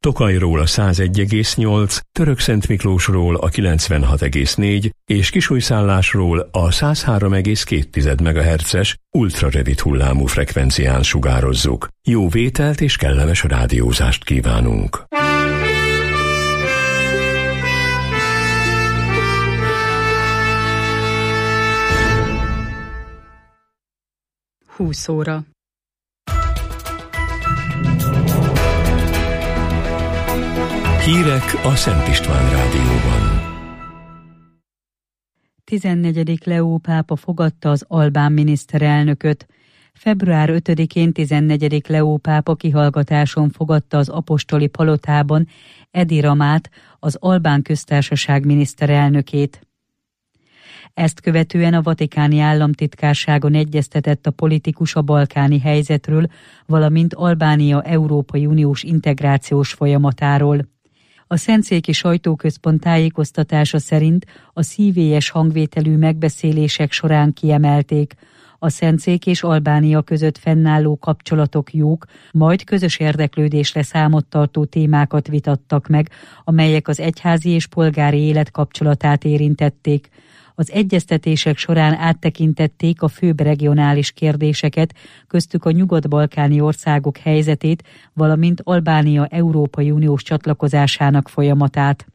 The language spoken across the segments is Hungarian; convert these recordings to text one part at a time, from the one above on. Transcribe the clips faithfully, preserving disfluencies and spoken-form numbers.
Tokajról a százegy egész nyolc, Törökszentmiklósról a kilencvenhat egész négy és Kisújszállásról a száz három egész két megahertzes ultrarövid hullámú frekvencián sugározzuk. Jó vételt és kellemes rádiózást kívánunk! húsz óra. Hírek a Szent István Rádióban. tizennegyedik Leó pápa fogadta az albán miniszterelnököt. február ötödikén tizennegyedik Leó pápa kihallgatáson fogadta az apostoli palotában Edi Ramát, az albán köztársaság miniszterelnökét. Ezt követően a vatikáni államtitkárságon egyeztetett a politikus a balkáni helyzetről, valamint Albánia Európai Uniós integrációs folyamatáról. A Szentszéki Sajtóközpont tájékoztatása szerint a szívélyes hangvételű megbeszélések során kiemelték, a Szentszék és Albánia között fennálló kapcsolatok jók, majd közös érdeklődésre számot tartó témákat vitattak meg, amelyek az egyházi és polgári élet kapcsolatát érintették. Az egyeztetések során áttekintették a főbb regionális kérdéseket, köztük a nyugat-balkáni országok helyzetét, valamint Albánia Európai Uniós csatlakozásának folyamatát.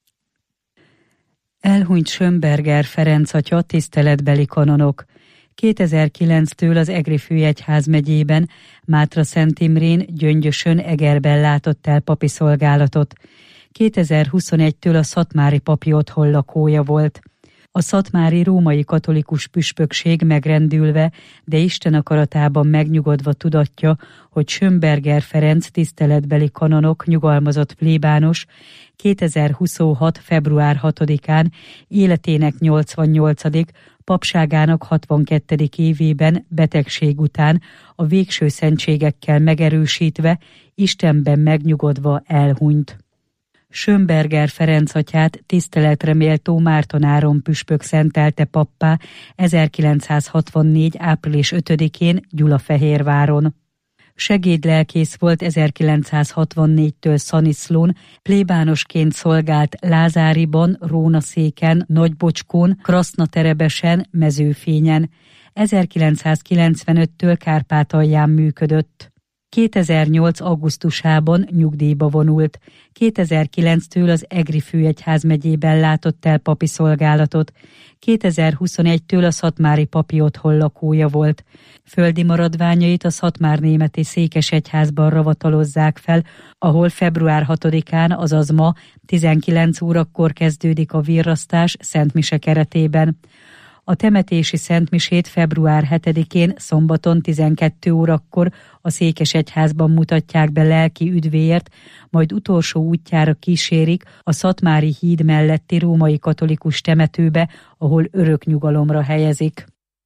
Elhunyt Schönberger Ferenc atya, tiszteletbeli kanonok. kétezer-kilenctől az Egri Főegyház megyében, Mátra-Szent Imrén, Gyöngyösön, Egerben látott el papi szolgálatot. kétezer-huszonegytől a szatmári papi otthon lakója volt. A szatmári római katolikus püspökség megrendülve, de Isten akaratában megnyugodva tudatja, hogy Schönberger Ferenc tiszteletbeli kanonok, nyugalmazott plébános kétezer-huszonhat. február hatodikán életének nyolcvannyolcadik papságának hatvankettedik évében betegség után a végső szentségekkel megerősítve, Istenben megnyugodva elhunyt. Schönberger Ferenc atyát tiszteletre méltó Márton Áron püspök szentelte pappá ezerkilencszázhatvannégy. április ötödikén Gyulafehérváron. Segédlelkész volt ezerkilencszázhatvannégytől Szaniszlón, plébánosként szolgált Lázáriban, Rónaszéken, Nagybocskón, Krasznaterebesen, Mezőfényen. ezerkilencszázkilencvenöttől Kárpátalján működött. kétezer-nyolc. augusztusában nyugdíjba vonult. kétezer-kilenctől az Egri Főegyház megyében látott el papi szolgálatot. kétezer-huszonegytől a szatmári papi otthon lakója volt. Földi maradványait a szatmárnémeti székesegyházban ravatalozzák fel, ahol február hatodikán, azaz ma tizenkilenc órakor kezdődik a virrasztás szentmise keretében. A temetési szentmisét február hetedikén szombaton tizenkét órakor a székesegyházban mutatják be lelki üdvéért, majd utolsó útjára kísérik a Szatmári híd melletti római katolikus temetőbe, ahol örök nyugalomra helyezik.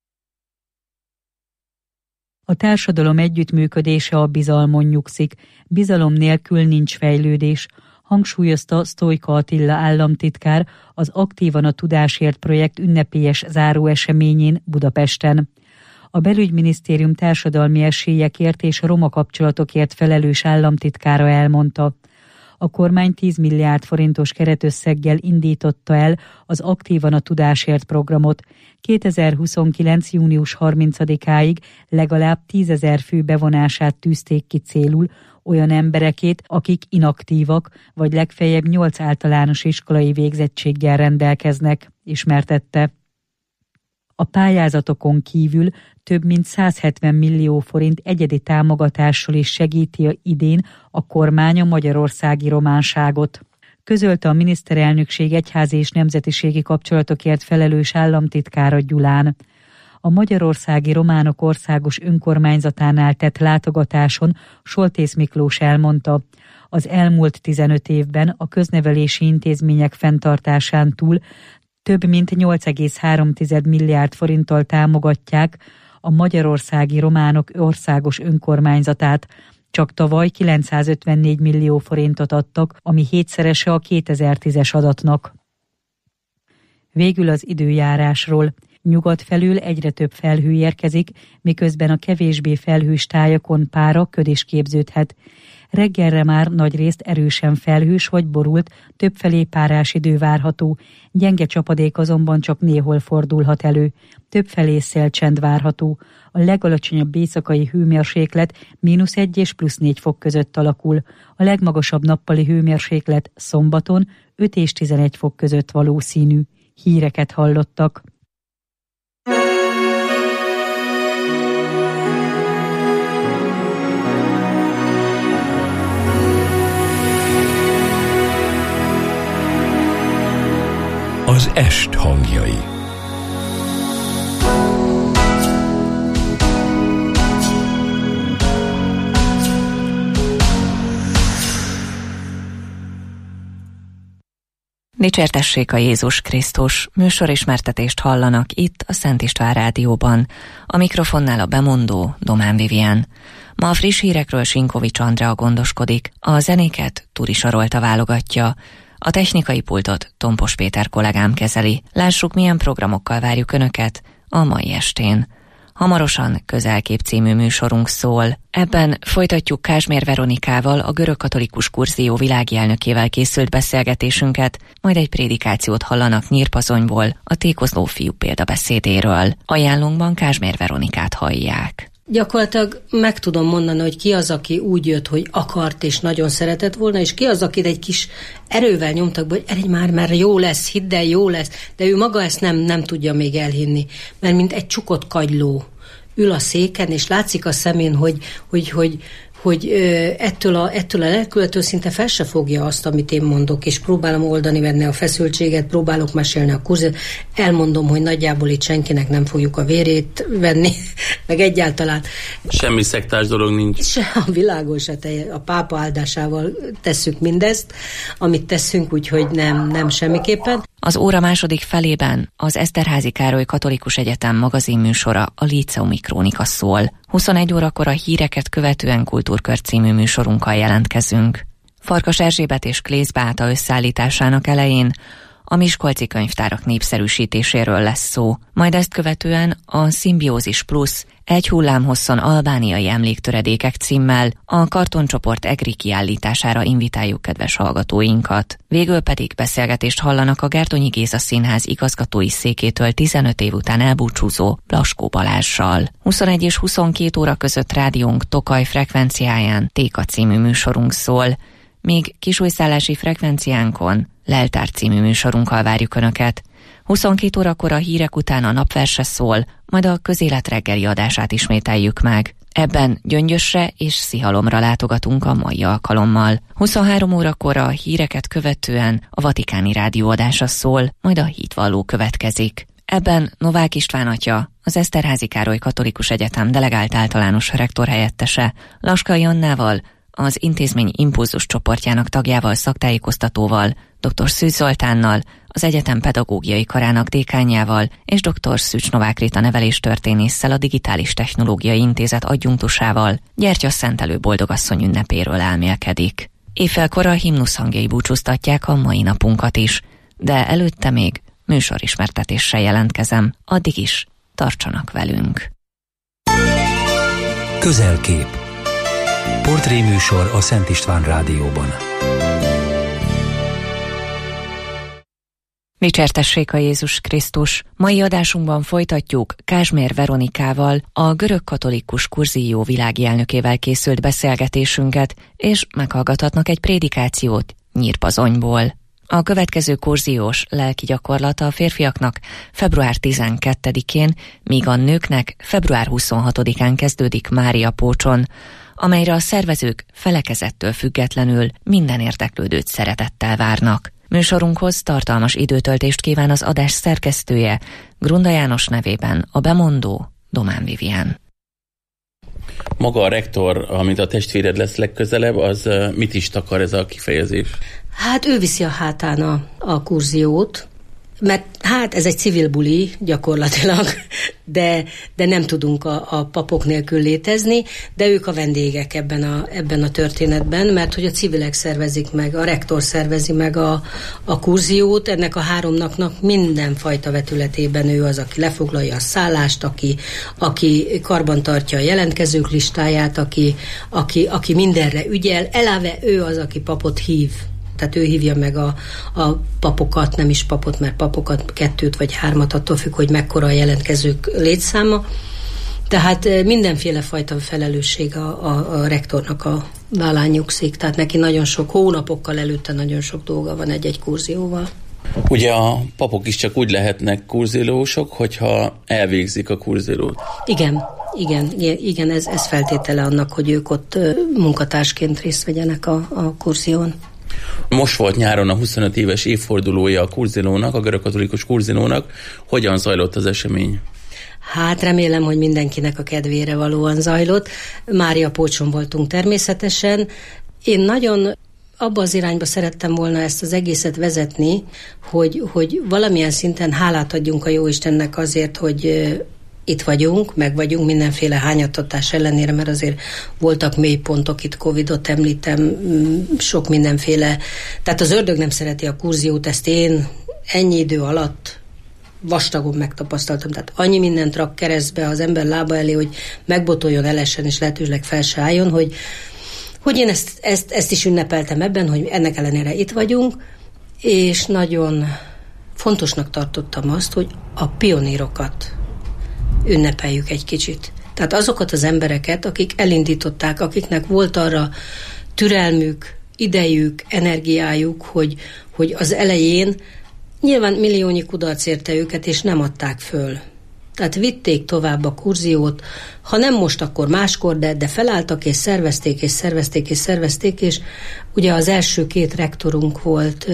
A társadalom együttműködése a bizalmon nyugszik, bizalom nélkül nincs fejlődés, hangsúlyozta Sztojka Attila államtitkár az Aktívan a Tudásért projekt ünnepélyes záróeseményén Budapesten. A Belügyminisztérium társadalmi esélyekért és roma kapcsolatokért felelős államtitkára elmondta: a kormány tíz milliárd forintos keretösszeggel indította el az Aktívan a Tudásért programot. kétezer-huszonkilenc. június harmincadikáig legalább tízezer fő bevonását tűzték ki célul, olyan emberekét, akik inaktívak, vagy legfeljebb nyolc általános iskolai végzettséggel rendelkeznek, ismertette. A pályázatokon kívül több mint százhetven millió forint egyedi támogatással is segíti idén a kormány a magyarországi románságot. Közölte a miniszterelnökség egyházi és nemzetiségi kapcsolatokért felelős államtitkára Gyulán. A Magyarországi Románok Országos Önkormányzatánál tett látogatáson Soltész Miklós elmondta, az elmúlt tizenöt évben a köznevelési intézmények fenntartásán túl több mint nyolc egész három milliárd forinttal támogatják a Magyarországi Románok Országos Önkormányzatát. Csak tavaly kilencszázötvennégy millió forintot adtak, ami hétszerese a kétezer-tízes adatnak. Végül az időjárásról. Nyugat felül egyre több felhő érkezik, miközben a kevésbé felhős tájakon pára, köd is képződhet. Reggelre már nagyrészt erősen felhős vagy borult, többfelé párás idő várható, gyenge csapadék azonban csak néhol fordulhat elő, többfelé szélcsend várható. A legalacsonyabb éjszakai hőmérséklet mínusz egy és plusz négy fok között alakul, a legmagasabb nappali hőmérséklet szombaton öt és tizenegy fok között valószínű. Híreket hallottak. Az est hangjai. Dicsértessék a Jézus Krisztus, műsorismertetést hallanak itt a Szent István Rádióban. A mikrofonnál a bemondó Domán Vivien. Ma a friss hírekről Sinkovics Andrea gondoskodik, a zenéket Turi Sarolta válogatja, a technikai pultot Tompos Péter kollégám kezeli. Lássuk, milyen programokkal várjuk Önöket a mai estén. Hamarosan Közelkép című műsorunk szól. Ebben folytatjuk Kázsmér Veronikával, a görögkatolikus kurzió világi elnökével készült beszélgetésünket, majd egy prédikációt hallanak Nyírpazonyból, a tékozló fiú példabeszédéről. Ajánlónkban Kázsmér Veronikát hallják. Gyakorlatilag meg tudom mondani, hogy ki az, aki úgy jött, hogy akart és nagyon szeretett volna, és ki az, akit egy kis erővel nyomtak be, hogy eredj már, mert jó lesz, hidd el, jó lesz, de ő maga ezt nem, nem tudja még elhinni, mert mint egy csukott kagyló ül a széken, és látszik a szemén, hogy, hogy, hogy, hogy ettől a, ettől a lelkületől szinte fel se fogja azt, amit én mondok, és próbálom oldani benne a feszültséget, próbálok mesélni a kurzet, elmondom, hogy nagyjából itt senkinek nem fogjuk a vérét venni, meg egyáltalán. Semmi szektárs dolog nincs. Se a világos, a pápa áldásával tesszük mindezt, amit teszünk, úgyhogy nem, nem semmiképpen. Az óra második felében az Eszterházy Károly Katolikus Egyetem magazinműsora, a Líceumi Krónika szól. huszonegy órakor a híreket követően Kultúrkör című műsorunkkal jelentkezünk. Farkas Erzsébet és Klész Beáta összeállításának elején a miskolci könyvtárak népszerűsítéséről lesz szó, majd ezt követően a Szimbiózis Plusz egy hullámhosszon albániai emléktöredékek címmel a kartoncsoport egri kiállítására invitáljuk kedves hallgatóinkat. Végül pedig beszélgetést hallanak a Gárdonyi Géza Színház igazgatói székétől tizenöt év után elbúcsúzó Blaskó Balázssal. huszonegy és huszonkét óra között rádiónk Tokaj frekvenciáján Téka című műsorunk szól, míg kisújszállási frekvenciánkon Leltár című műsorunkkal várjuk Önöket. huszonkét órakor a hírek után a napverse szól, majd a közélet reggeli adását ismételjük meg. Ebben Gyöngyösre és Szihalomra látogatunk a mai alkalommal. huszonhárom órakor a híreket követően a Vatikáni Rádió adása szól, majd a hitvalló következik. Ebben Novák István atya, az Eszterházy Károly Katolikus Egyetem delegált általános rektor helyettese, Laskai Annával, az intézmény impulzus csoportjának tagjával, szaktájékoztatóval, dr. Szűcs Zoltánnal, az egyetem pedagógiai karának dékánjával és dr. Szűcs Novák Rita neveléstörténésszel, a Digitális Technológiai Intézet adjunktusával Gyertyaszszentelő boldogasszony ünnepéről elmélkedik. Éjfélkor a himnusz hangjai búcsúztatják a mai napunkat is, de előtte még műsorismertetéssel jelentkezem, addig is tartsanak velünk. Közelkép. Portréműsor a Szent István Rádióban. Dicsértessék a Jézus Krisztus! Mai adásunkban folytatjuk Kázsmér Veronikával, a görögkatolikus kurzió világi elnökével készült beszélgetésünket, és meghallgathatnak egy prédikációt Nyírpazonyból. A következő kurziós lelki gyakorlata a férfiaknak február tizenkettedikén, míg a nőknek február huszonhatodikán kezdődik Mária Pócson, amelyre a szervezők felekezettől függetlenül minden érdeklődőt szeretettel várnak. Műsorunkhoz tartalmas időtöltést kíván az adás szerkesztője, Grunda János nevében a bemondó Domán Vivien. Maga a rektor, amint a testvéred lesz legközelebb, az mit is takar ez a kifejezés? Hát ő viszi a hátán a, a kurziót, mert hát ez egy civil buli gyakorlatilag, de, de nem tudunk a, a papok nélkül létezni, de ők a vendégek ebben a, ebben a történetben, mert hogy a civilek szervezik meg, a rektor szervezi meg a, a kurziót, ennek a háromnaknak mindenfajta vetületében ő az, aki lefoglalja a szállást, aki, aki karbantartja a jelentkezők listáját, aki, aki, aki mindenre ügyel, eleve ő az, aki papot hív. Tehát ő hívja meg a, a papokat, nem is papot, mert papokat kettőt vagy hármat, attól függ, hogy mekkora a jelentkezők létszáma. Tehát mindenféle fajta felelősség a, a, a rektornak a vállán nyugszik, tehát neki nagyon sok, hónapokkal előtte nagyon sok dolga van egy-egy kurzióval. Ugye a papok is csak úgy lehetnek kurzilósok, hogyha elvégzik a kurzilót. Igen, igen, igen, ez, ez feltétele annak, hogy ők ott munkatársként részt vegyenek a, a kurzión. Most volt nyáron a huszonöt éves évfordulója a kurzilónak, a görögkatolikus kurzilónak. Hogyan zajlott az esemény? Hát remélem, hogy mindenkinek a kedvére valóan zajlott. Mária Pócson voltunk természetesen. Én nagyon abba az irányba szerettem volna ezt az egészet vezetni, hogy, hogy valamilyen szinten hálát adjunk a Jóistennek azért, hogy itt vagyunk, meg vagyunk mindenféle hányattatás ellenére, mert azért voltak mélypontok, itt Covidot említem, sok mindenféle. Tehát az ördög nem szereti a kurziót, ezt én ennyi idő alatt vastagon megtapasztaltam. Tehát annyi mindent rak keresztbe az ember lába elé, hogy megbotoljon, elessen, és lehetőleg fel se álljon, hogy, hogy én ezt, ezt, ezt is ünnepeltem ebben, hogy ennek ellenére itt vagyunk, és nagyon fontosnak tartottam azt, hogy a pionírokat ünnepeljük egy kicsit. Tehát azokat az embereket, akik elindították, akiknek volt arra türelmük, idejük, energiájuk, hogy, hogy az elején nyilván milliónyi kudarc érte őket, és nem adták föl. Tehát vitték tovább a kurziót, ha nem most, akkor máskor, de, de felálltak, és szervezték, és szervezték, és szervezték, és ugye az első két rektorunk volt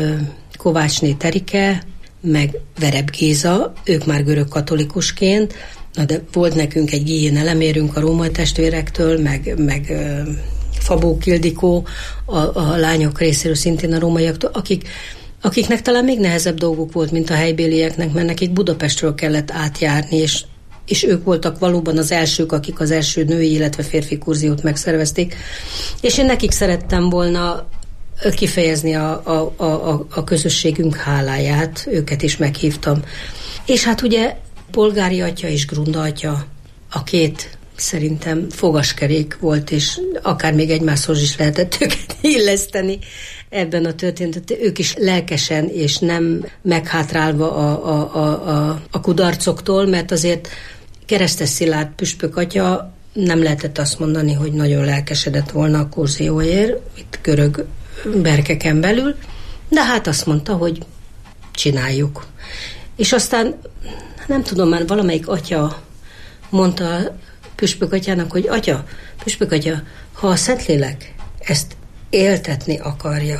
Kovácsné Terike, meg Vereb Géza, ők már görög katolikusként, na de volt nekünk egy Guillén elemérünk a római testvérektől, meg, meg uh, Fabó Kildikó, a, a lányok részéről szintén a rómaiaktól, akik, akiknek talán még nehezebb dolguk volt, mint a helybélieknek, mert nekik Budapestről kellett átjárni, és, és ők voltak valóban az elsők, akik az első női, illetve férfi kurziót megszervezték. És én nekik szerettem volna kifejezni a, a, a, a közösségünk háláját, őket is meghívtam. És hát ugye polgári atya és grunda atya, a két szerintem fogaskerék volt, és akár még egymáshoz is lehetett őket illeszteni ebben a történetet. Ők is lelkesen és nem meghátrálva a, a, a, a, a kudarcoktól, mert azért Keresztes Szilárd püspök atya nem lehetett azt mondani, hogy nagyon lelkesedett volna a kurzióért, itt görög berkeken belül, de hát azt mondta, hogy csináljuk. És aztán nem tudom, már valamelyik atya mondta püspök atyának, hogy atya, püspök atya, ha a Szentlélek ezt éltetni akarja,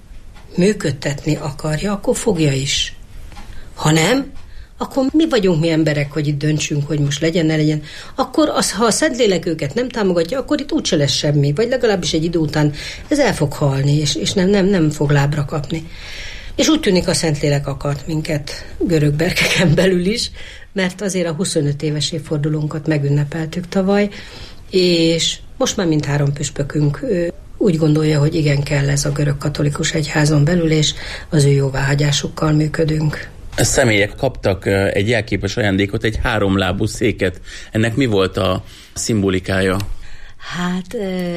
működtetni akarja, akkor fogja is. Ha nem, akkor mi vagyunk mi emberek, hogy itt döntsünk, hogy most legyen, ne legyen. Akkor az, ha a Szentlélek őket nem támogatja, akkor itt úgyse lesz semmi, vagy legalábbis egy idő után ez el fog halni, és, és nem, nem, nem fog lábra kapni. És úgy tűnik, a Szentlélek akart minket görög berkeken belül is, mert azért a huszonöt éves évfordulónkat megünnepeltük tavaly, és most már mindhárom püspökünk úgy gondolja, hogy igen, kell ez a görög katolikus egyházon belül, és az ő jóváhagyásukkal működünk. A személyek kaptak egy jelképes ajándékot, egy háromlábú széket. Ennek mi volt a szimbolikája? Hát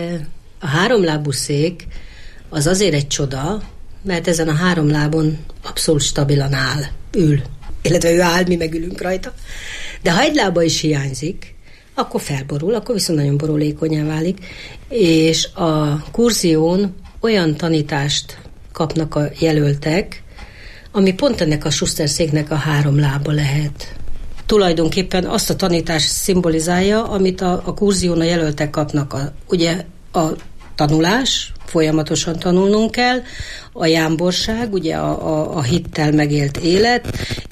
a háromlábú szék az azért egy csoda, mert ezen a három lábon abszolút stabilan áll, ül. Illetve ő áll, mi megülünk rajta. De ha egy lába is hiányzik, akkor felborul, akkor viszont nagyon borulékonyá válik. És a kurzión olyan tanítást kapnak a jelöltek, ami pont ennek a Schuster széknek a három lába lehet. Tulajdonképpen azt a tanítást szimbolizálja, amit a, a kurzión a jelöltek kapnak. A, ugye a tanulás, folyamatosan tanulnunk kell, a jámborság, ugye a, a, a hittel megélt élet,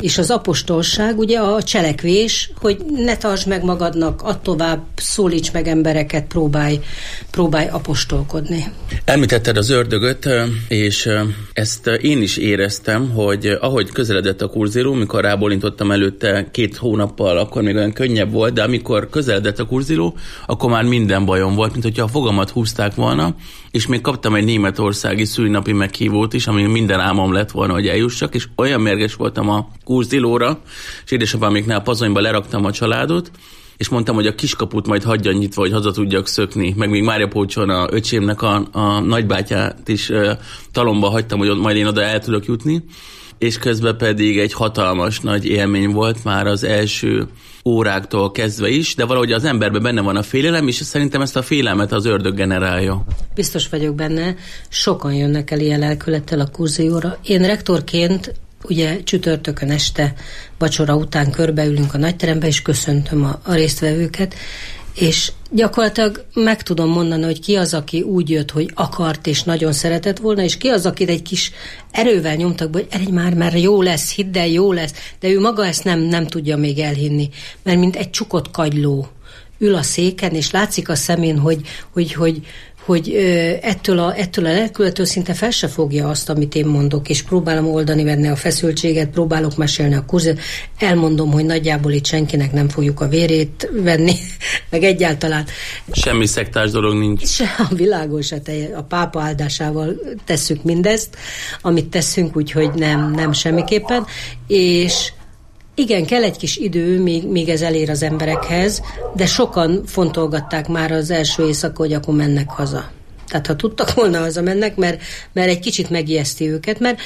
És az apostolság ugye a cselekvés, hogy ne tartsd meg magadnak, add tovább, szólíts meg embereket, próbálj, próbálj apostolkodni. Említetted az ördögöt, és ezt én is éreztem, hogy ahogy közeledett a Kurzéló, mikor rábólintottam előtte két hónappal, akkor még olyan könnyebb volt, de amikor közeledett a Kurzéló, akkor már minden bajom volt, mint hogyha a fogamat húzták volna, és még kaptam egy németországi szülinapi meghívót is, ami minden álmom lett volna, hogy eljussak, és olyan mérges voltam a Kurzélóra, és édesapáméknál Pazonyba leraktam a családot, és mondtam, hogy a kiskaput majd hagyja nyitva, hogy haza tudjak szökni. Meg még Mária Pócson a öcsémnek a, a nagybátyát is uh, talomba hagytam, hogy majd én oda el tudok jutni, és közben pedig egy hatalmas nagy élmény volt már az első óráktól kezdve is, de valahogy az emberben benne van a félelem, és szerintem ezt a félelmet az ördög generálja. Biztos vagyok benne, sokan jönnek el ilyen lelkülettel a Kurzélóra. Én rektorként ugye csütörtökön este vacsora után körbeülünk a nagyterembe, és köszöntöm a, a résztvevőket, és gyakorlatilag meg tudom mondani, hogy ki az, aki úgy jött, hogy akart és nagyon szeretett volna, és ki az, akit egy kis erővel nyomtak be, hogy eredj már, mert jó lesz, hidd el, jó lesz, de ő maga ezt nem, nem tudja még elhinni, mert mint egy csukott kagyló ül a széken, és látszik a szemén, hogy, hogy, hogy hogy ettől a, ettől a lelkületől szinte fel se fogja azt, amit én mondok, és próbálom oldani benne a feszültséget, próbálok mesélni a kurzet, elmondom, hogy nagyjából itt senkinek nem fogjuk a vérét venni, meg egyáltalán. Semmi szektárs dolog nincs. Se a világos, a pápa áldásával tesszük mindezt, amit teszünk, úgyhogy nem, nem semmiképpen, és igen, kell egy kis idő, míg, míg ez elér az emberekhez, de sokan fontolgatták már az első éjszaka, hogy akkor mennek haza. Tehát ha tudtak volna, hazamennek, mert, mert egy kicsit megijeszti őket, mert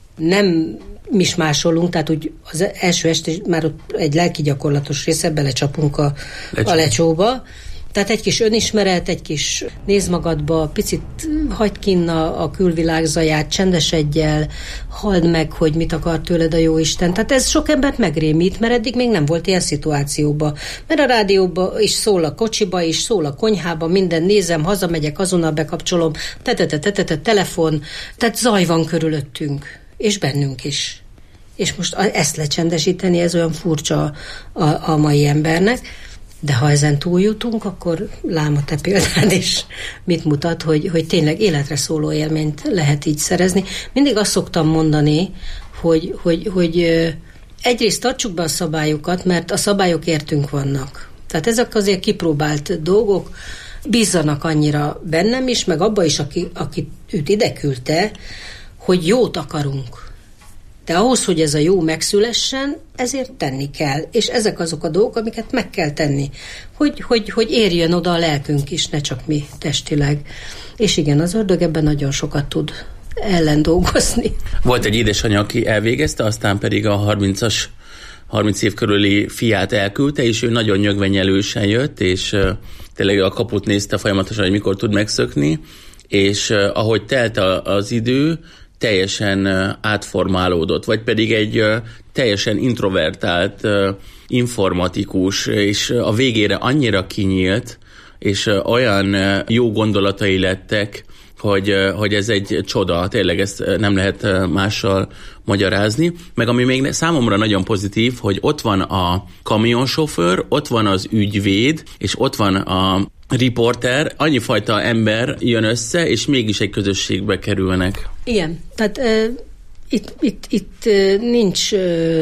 nem mismásolunk, tehát úgy az első este már ott egy lelki gyakorlatos része, belecsapunk a, a lecsóba. Tehát egy kis önismeret, egy kis nézd magadba, picit hagyd kinn a, a külvilág zaját, csendesedj el, halld meg, hogy mit akar tőled a Jóisten. Tehát ez sok embert megrémít, mert eddig még nem volt ilyen szituációban. Mert a rádióban is szól, a kocsiba is szól, a konyhába, minden nézem, hazamegyek, azonnal bekapcsolom, tetetetetete, telefon, tehát zaj van körülöttünk, és bennünk is. És most ezt lecsendesíteni, ez olyan furcsa a, a mai embernek. De ha ezen túljutunk, akkor lám a te példád is mit mutat, hogy, hogy tényleg életre szóló élményt lehet így szerezni. Mindig azt szoktam mondani, hogy, hogy, hogy egyrészt tartsuk be a szabályokat, mert a szabályok értünk vannak. Tehát ezek azért kipróbált dolgok, bízzanak annyira bennem is, meg abba is, aki, aki őt ide küldte, hogy jót akarunk. De ahhoz, hogy ez a jó megszülessen, ezért tenni kell. És ezek azok a dolgok, amiket meg kell tenni. Hogy, hogy, hogy érjön oda a lelkünk is, ne csak mi testileg. És igen, az ördög ebben nagyon sokat tud ellen dolgozni. Volt egy édesanyja, aki elvégezte, aztán pedig a harmincas, harminc év körüli fiát elküldte, és ő nagyon nyögvenyelősen jött, és uh, tényleg a kaput nézte folyamatosan, hogy mikor tud megszökni, és uh, ahogy telt a, az idő, teljesen átformálódott, vagy pedig egy teljesen introvertált informatikus, és a végére annyira kinyílt, és olyan jó gondolatai lettek, hogy, hogy ez egy csoda, tényleg ezt nem lehet mással magyarázni. Meg ami még számomra nagyon pozitív, hogy ott van a kamionsofőr, ott van az ügyvéd, és ott van a riporter, annyifajta ember jön össze, és mégis egy közösségbe kerülnek. Igen, tehát uh, itt, itt, itt uh, nincs uh,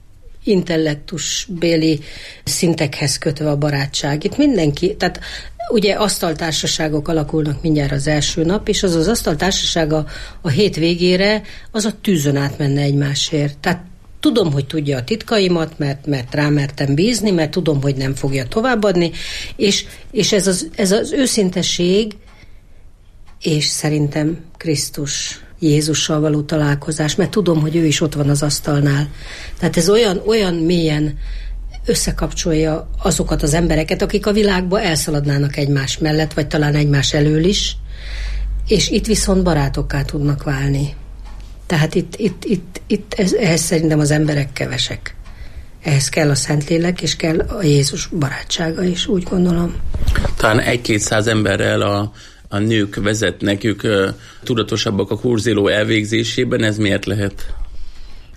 intellektusbéli szintekhez kötve a barátság. Itt mindenki, tehát ugye asztaltársaságok alakulnak mindjárt az első nap, és az az asztaltársaság a, a hét végére az a tűzön átmenne egymásért. Tehát tudom, hogy tudja a titkaimat, mert, mert rámertem bízni, mert tudom, hogy nem fogja továbbadni, és, és ez, az, ez az őszintesség, és szerintem Krisztus Jézussal való találkozás, mert tudom, hogy ő is ott van az asztalnál. Tehát ez olyan, olyan mélyen összekapcsolja azokat az embereket, akik a világba elszaladnának egymás mellett, vagy talán egymás elől is, és itt viszont barátokká tudnak válni. Tehát itt, itt, itt, itt ez, ehhez szerintem az emberek kevesek. Ehhez kell a Szentlélek, és kell a Jézus barátsága is, úgy gondolom. Talán egy-kétszáz emberrel a, a nők vezetnek, ők uh, tudatosabbak a Kurzéló elvégzésében, ez miért lehet?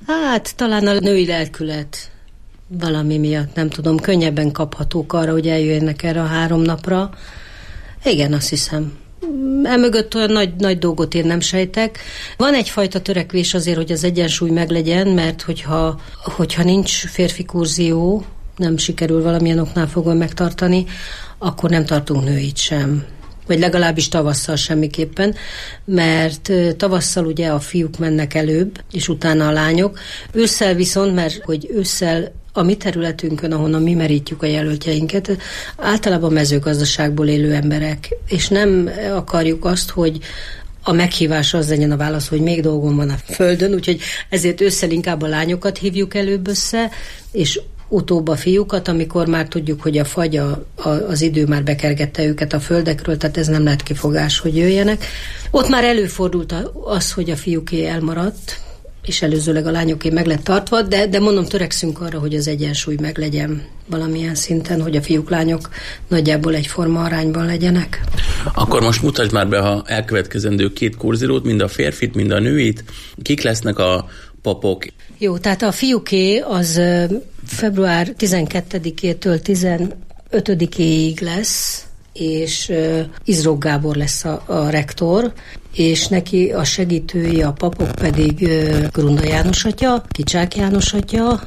Hát talán a női lelkület valami miatt, nem tudom, könnyebben kaphatók arra, hogy eljöjjenek erre a három napra. Igen, azt hiszem. Emögött olyan nagy, nagy dolgot én nem sejtek. Van egyfajta törekvés azért, hogy az egyensúly meglegyen, mert hogyha, hogyha nincs férfi kurzió, nem sikerül valamilyen oknál fogva megtartani, akkor nem tartunk nőit sem. Vagy legalábbis tavasszal semmiképpen, mert tavasszal ugye a fiúk mennek előbb, és utána a lányok. Ősszel viszont, mert hogy ősszel a mi területünkön, ahonnan mi merítjük a jelöltjeinket, általában mezőgazdaságból élő emberek, és nem akarjuk azt, hogy a meghívás az legyen a válasz, hogy még dolgom van a földön, úgyhogy ezért ősszel inkább a lányokat hívjuk előbb össze, és utóbb a fiúkat, amikor már tudjuk, hogy a fagy, a, a, az idő már bekergette őket a földekről, tehát ez nem lehet kifogás, hogy jöjjenek. Ott már előfordult az, hogy a fiúké elmaradt, és előzőleg a lányoké meg lett tartva, de, de mondom, törekszünk arra, hogy az egyensúly meglegyen valamilyen szinten, hogy a fiúk-lányok nagyjából egyforma arányban legyenek. Akkor most mutasd már be a elkövetkezendő két kurzírót, mind a férfit, mind a nőit. Kik lesznek a papok? Jó, tehát a fiúké az február tizenkettedikétől tizenötödikéig lesz, és Izrok Gábor lesz a, a rektor, és neki a segítői, a papok pedig Grunda János atya, Kicsák János atya,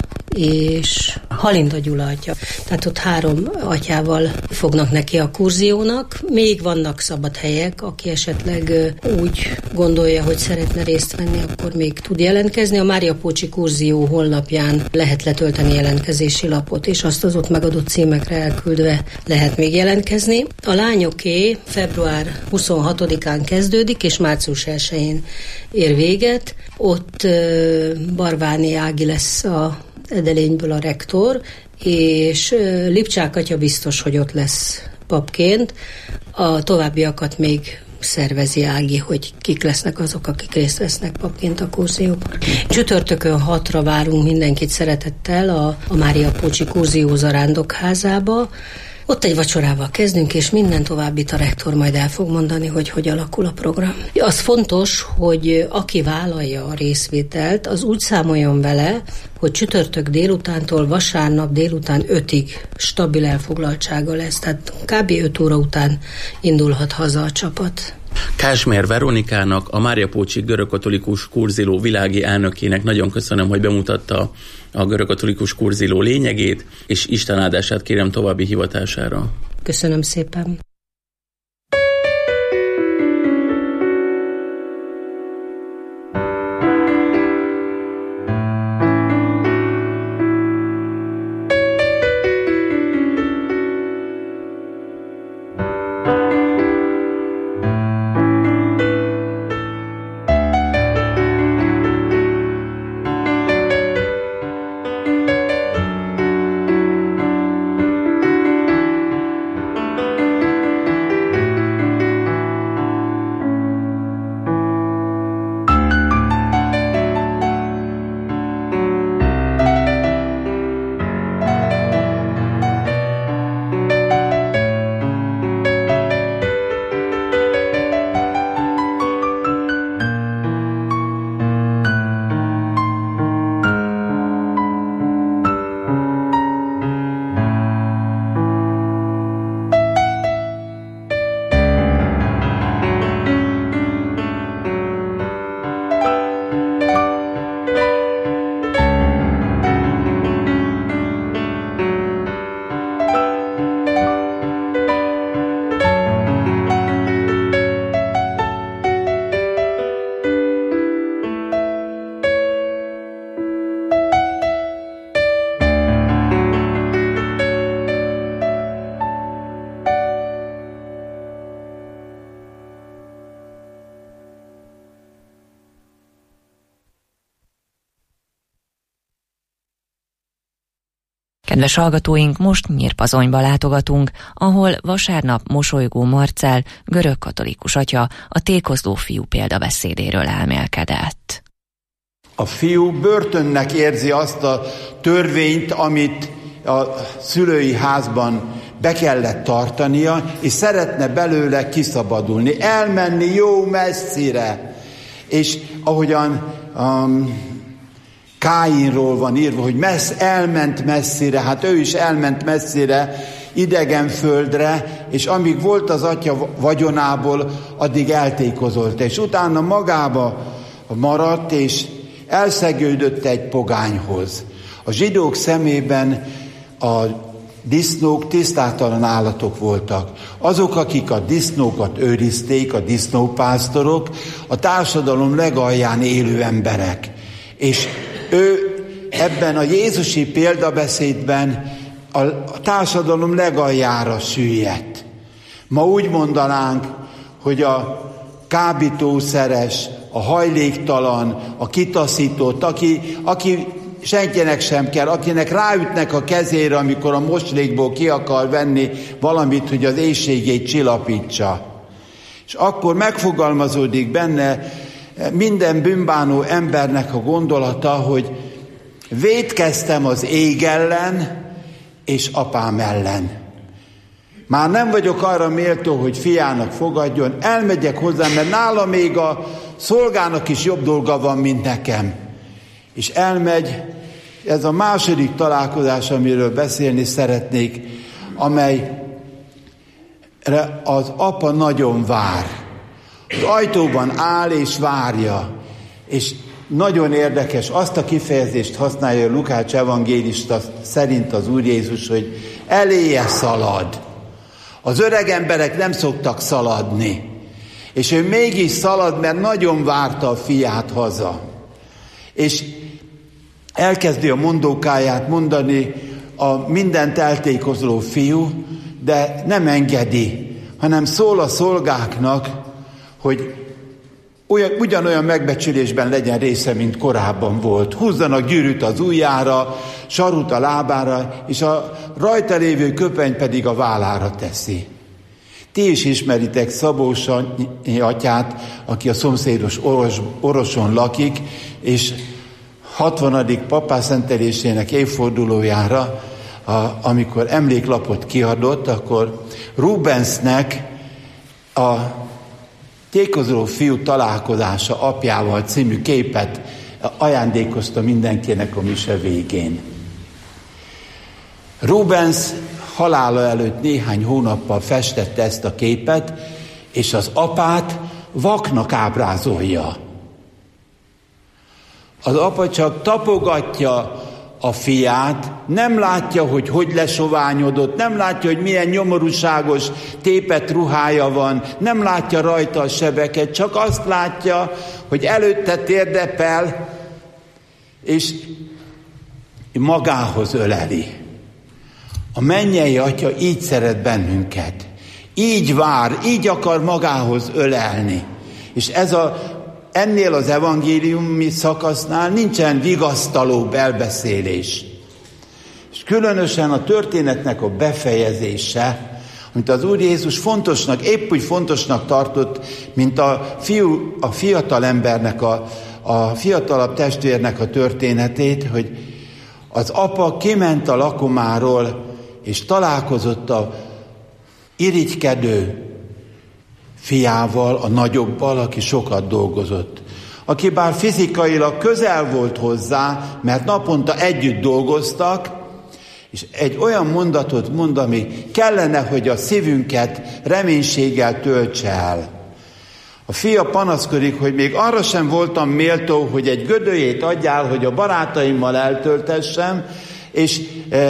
és Halinda Gyula atya. Tehát ott három atyával fognak neki a kurziónak. Még vannak szabad helyek, aki esetleg úgy gondolja, hogy szeretne részt venni, akkor még tud jelentkezni. A Mária Pócsi kurzió honlapján lehet letölteni jelentkezési lapot, és azt az ott megadott címekre elküldve lehet még jelentkezni. A lányoké február huszonhatodikán kezdődik, és március elsején ér véget. Ott Barváni Ági lesz a Edelényből a rektor, és Lipcsák atya biztos, hogy ott lesz papként. A továbbiakat még szervezi Ági, hogy kik lesznek azok, akik részt vesznek papként a kurzióban. Csütörtökön hatra várunk mindenkit szeretettel a, a Mária Pócsi kurzió zarándokházába. Ott egy vacsorával kezdünk, és minden továbbit a rektor majd el fog mondani, hogy hogy alakul a program. Az fontos, hogy aki vállalja a részvételt, az úgy számoljon vele, hogy csütörtök délutántól vasárnap délután ötig stabil elfoglaltsága lesz. Tehát kb. öt óra után indulhat haza a csapat. Kásmér Veronikának, a Mária Pócsi görögkatolikus kurziló világi elnökének nagyon köszönöm, hogy bemutatta a görögkatolikus kurziló lényegét, és Isten áldását kérem további hivatására. Köszönöm szépen. Kedves hallgatóink, most Nyírpazonyba látogatunk, ahol vasárnap Mosolygó Marcell, görögkatolikus atya, a tékozló fiú példabeszédéről elmélkedett. A fiú börtönnek érzi azt a törvényt, amit a szülői házban be kellett tartania, és szeretne belőle kiszabadulni, elmenni jó messzire. És ahogyan um, Káinról van írva, hogy messz, elment messzire, hát ő is elment messzire, idegen földre, és amíg volt az atya vagyonából, addig eltékozolta, és utána magába maradt, és elszegődött egy pogányhoz. A zsidók szemében a disznók tisztátalan állatok voltak. Azok, akik a disznókat őrizték, a disznópásztorok, a társadalom legalján élő emberek. És ő ebben a jézusi példabeszédben a társadalom legaljára süllyedt. Ma úgy mondanánk, hogy a kábítószeres, a hajléktalan, a kitaszított, aki, aki senkinek sem kell, akinek ráütnek a kezére, amikor a moslékból ki akar venni valamit, hogy az éhségét csillapítsa. És akkor megfogalmazódik benne minden bűnbánó embernek a gondolata, hogy vétkeztem az ég ellen és apám ellen. Már nem vagyok arra méltó, hogy fiának fogadjon, elmegyek hozzá, mert nála még a szolgának is jobb dolga van, mint nekem. És elmegy, ez a második találkozás, amiről beszélni szeretnék, amelyre az apa nagyon vár. Az ajtóban áll és várja, és nagyon érdekes, azt a kifejezést használja a Lukács evangélista szerint az Úr Jézus, hogy eléje szalad. Az öreg emberek nem szoktak szaladni, és ő mégis szalad, mert nagyon várta a fiát haza. És elkezdi a mondókáját mondani a mindent eltékozoló fiú, de nem engedi, hanem szól a szolgáknak, hogy olyan, ugyanolyan megbecsülésben legyen része, mint korábban volt. Húzzanak gyűrűt az ujjára, sarut a lábára, és a rajta lévő köpeny pedig a vállára teszi. Ti is ismeritek Szabó Sanyi atyát, aki a szomszédos Oros, Oroson lakik, és hatvanadik papászentelésének évfordulójára, a, amikor emléklapot kiadott, akkor Rubensnek a Tékozoló fiú találkozása apjával című képet ajándékozta mindenkinek a mise végén. Rubens halála előtt néhány hónappal festette ezt a képet, és az apát vaknak ábrázolja. Az apa csak tapogatja a fiát, nem látja, hogy hogy lesoványodott, nem látja, hogy milyen nyomorúságos tépett ruhája van, nem látja rajta a sebeket, csak azt látja, hogy előtte térdepel, és magához öleli. A mennyei atya így szeret bennünket, így vár, így akar magához ölelni. És ez a ennél az evangéliumi szakasznál nincsen vigasztalóbb elbeszélés. És különösen a történetnek a befejezése, amit az Úr Jézus fontosnak, épp úgy fontosnak tartott, mint a, fiú, a fiatal embernek, a, a fiatalabb testvérnek a történetét, hogy az apa kiment a lakomáról, és találkozott a irigykedő fiával, a nagyobbal, aki sokat dolgozott. Aki bár fizikailag közel volt hozzá, mert naponta együtt dolgoztak, és egy olyan mondatot mond, ami kellene, hogy a szívünket reménységgel töltse el. A fia panaszkodik, hogy még arra sem voltam méltó, hogy egy gödölyét adjál, hogy a barátaimmal eltöltessem, és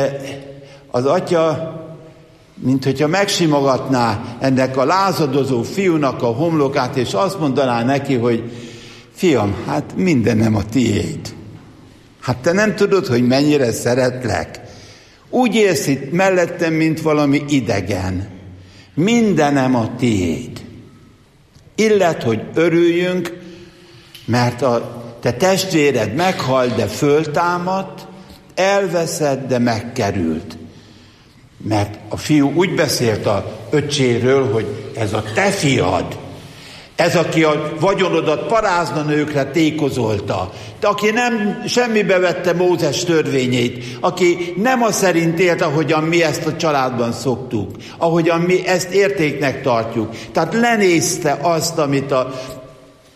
az atya, mint hogyha megsimogatná ennek a lázadozó fiúnak a homlokát, és azt mondaná neki, hogy fiam, hát mindenem a tiéd. Hát te nem tudod, hogy mennyire szeretlek. Úgy élsz itt mellettem, mint valami idegen. Mindenem a tiéd. Illet, hogy örüljünk, mert a te testvéred meghalt, de föltámadt, elveszett, de megkerült. Mert a fiú úgy beszélt a öccséről, hogy ez a te fiad, ez, aki a vagyonodat parázna nőkre tékozolta, de aki nem semmibe vette Mózes törvényét, aki nem az szerint élt, ahogyan mi ezt a családban szoktuk, ahogyan mi ezt értéknek tartjuk. Tehát lenézte azt, amit a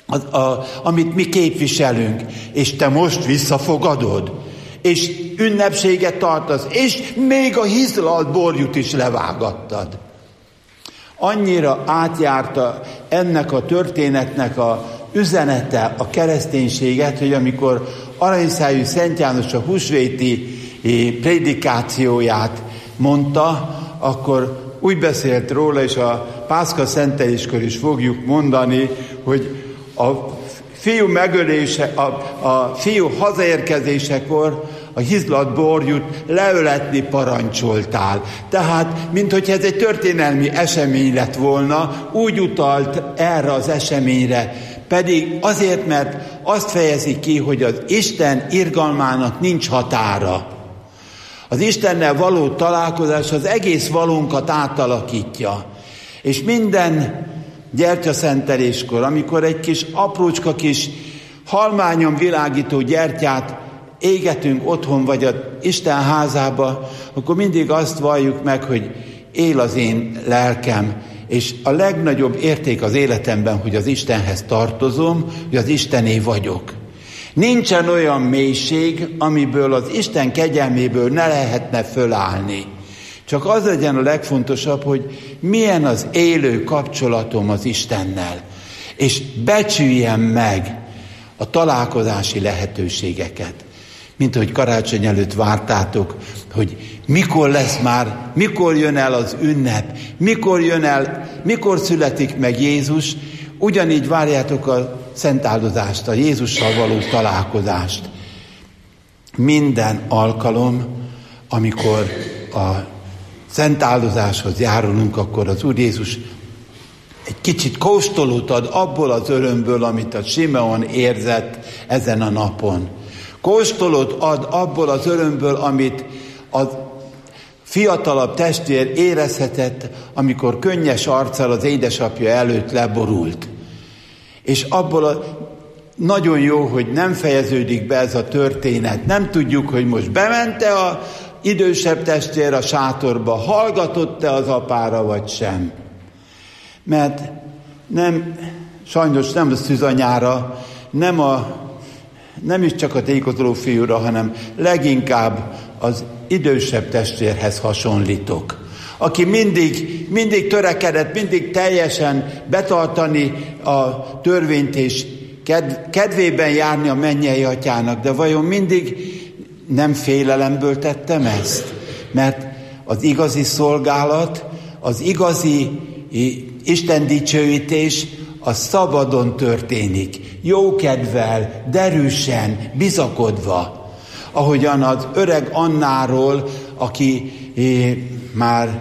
az, a, amit mi képviselünk, és te most visszafogadod, és ünnepséget tartasz, és még a hizlalt borjút is levágattad. Annyira átjárta ennek a történetnek a üzenete a kereszténységet, hogy amikor aranyszájú Szent János a húsvéti prédikációját mondta, akkor úgy beszélt róla, és a Pászka szenteléskor is fogjuk mondani, hogy a fiú megölése, a, a fiú hazaérkezésekor a hizladt borjút leöletni parancsoltál. Tehát, minthogy ez egy történelmi esemény lett volna, úgy utalt erre az eseményre, pedig azért, mert azt fejezi ki, hogy az Isten irgalmának nincs határa. Az Istennel való találkozás az egész valónkat átalakítja. És minden gyertyaszenteléskor, amikor egy kis aprócska kis halmányon világító gyertyát égetünk otthon vagy az Isten házába, akkor mindig azt valljuk meg, hogy él az én lelkem, és a legnagyobb érték az életemben, hogy az Istenhez tartozom, hogy az Istené vagyok. Nincsen olyan mélység, amiből az Isten kegyelméből ne lehetne fölállni. Csak az legyen a legfontosabb, hogy milyen az élő kapcsolatom az Istennel, és becsüljem meg a találkozási lehetőségeket. Mint ahogy karácsony előtt vártátok, hogy mikor lesz már, mikor jön el az ünnep, mikor jön el, mikor születik meg Jézus, ugyanígy várjátok a szentáldozást, a Jézussal való találkozást. Minden alkalom, amikor a szentáldozáshoz járulunk, akkor az Úr Jézus egy kicsit kóstolót ad abból az örömből, amit a Simeon érzett ezen a napon. Kóstolót ad abból az örömből, amit a fiatalabb testvér érezhetett, amikor könnyes arccal az édesapja előtt leborult. És abból a nagyon jó, hogy nem fejeződik be ez a történet. Nem tudjuk, hogy most bemente a idősebb testvér a sátorba, hallgatott-e az apára, vagy sem. Mert nem, sajnos nem a szűzanyára, nem, a, nem is csak a tékozoló fiúra, hanem leginkább az idősebb testvérhez hasonlítok, aki mindig, mindig törekedett, mindig teljesen betartani a törvényt és kedvében járni a mennyei atyának, de vajon mindig nem félelemből tettem ezt? Mert az igazi szolgálat, az igazi Isten dicsőítés, az szabadon történik, jókedvel, derűsen, bizakodva. Ahogyan az öreg Annáról, aki már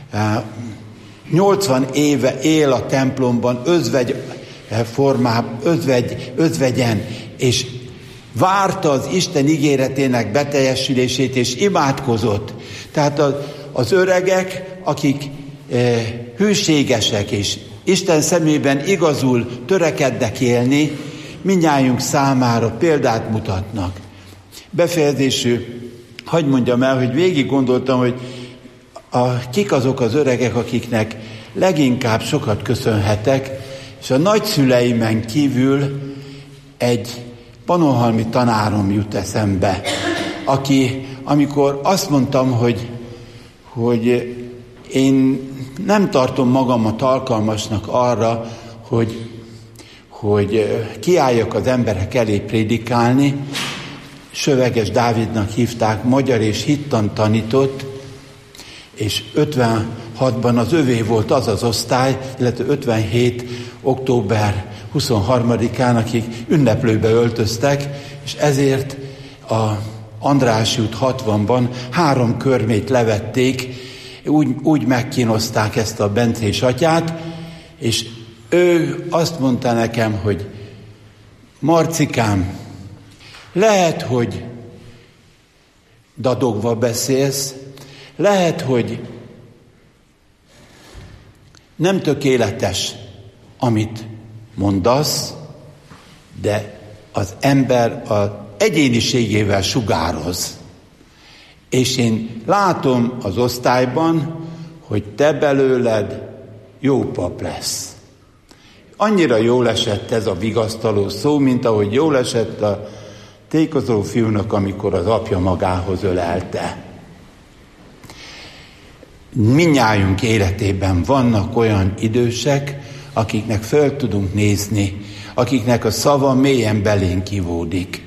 nyolcvan éve él a templomban, özvegy formában, özvegy, özvegyen, és várta az Isten ígéretének beteljesülését, és imádkozott. Tehát az, az öregek, akik e, hűségesek, és Isten szemében igazul törekednek élni, mindnyájunk számára példát mutatnak. Befejezésül, hadd mondjam el, hogy végig gondoltam, hogy a, kik azok az öregek, akiknek leginkább sokat köszönhetek, és a nagyszüleimen kívül egy pannonhalmi tanárom jut eszembe, aki, amikor azt mondtam, hogy, hogy én nem tartom magamat alkalmasnak arra, hogy, hogy kiálljak az emberek elé prédikálni, Söveges Dávidnak hívták, magyar és hittan tanított, és ötvenhatban az övé volt az az osztály, illetve ötvenhét október huszonharmadikán, akik ünneplőbe öltöztek, és ezért a András út hatvanban három körmét levették, úgy, úgy megkínozták ezt a bencés atyát, és ő azt mondta nekem, hogy Marcikám, lehet, hogy dadogva beszélsz, lehet, hogy nem tökéletes, amit mondasz, de az ember az egyéniségével sugároz. És én látom az osztályban, hogy te belőled jó pap lesz. Annyira jól esett ez a vigasztaló szó, mint ahogy jól esett a tékozó fiúnak, amikor az apja magához ölelte. Mindnyájunk életében vannak olyan idősek, akiknek föl tudunk nézni, akiknek a szava mélyen belénk ivódik.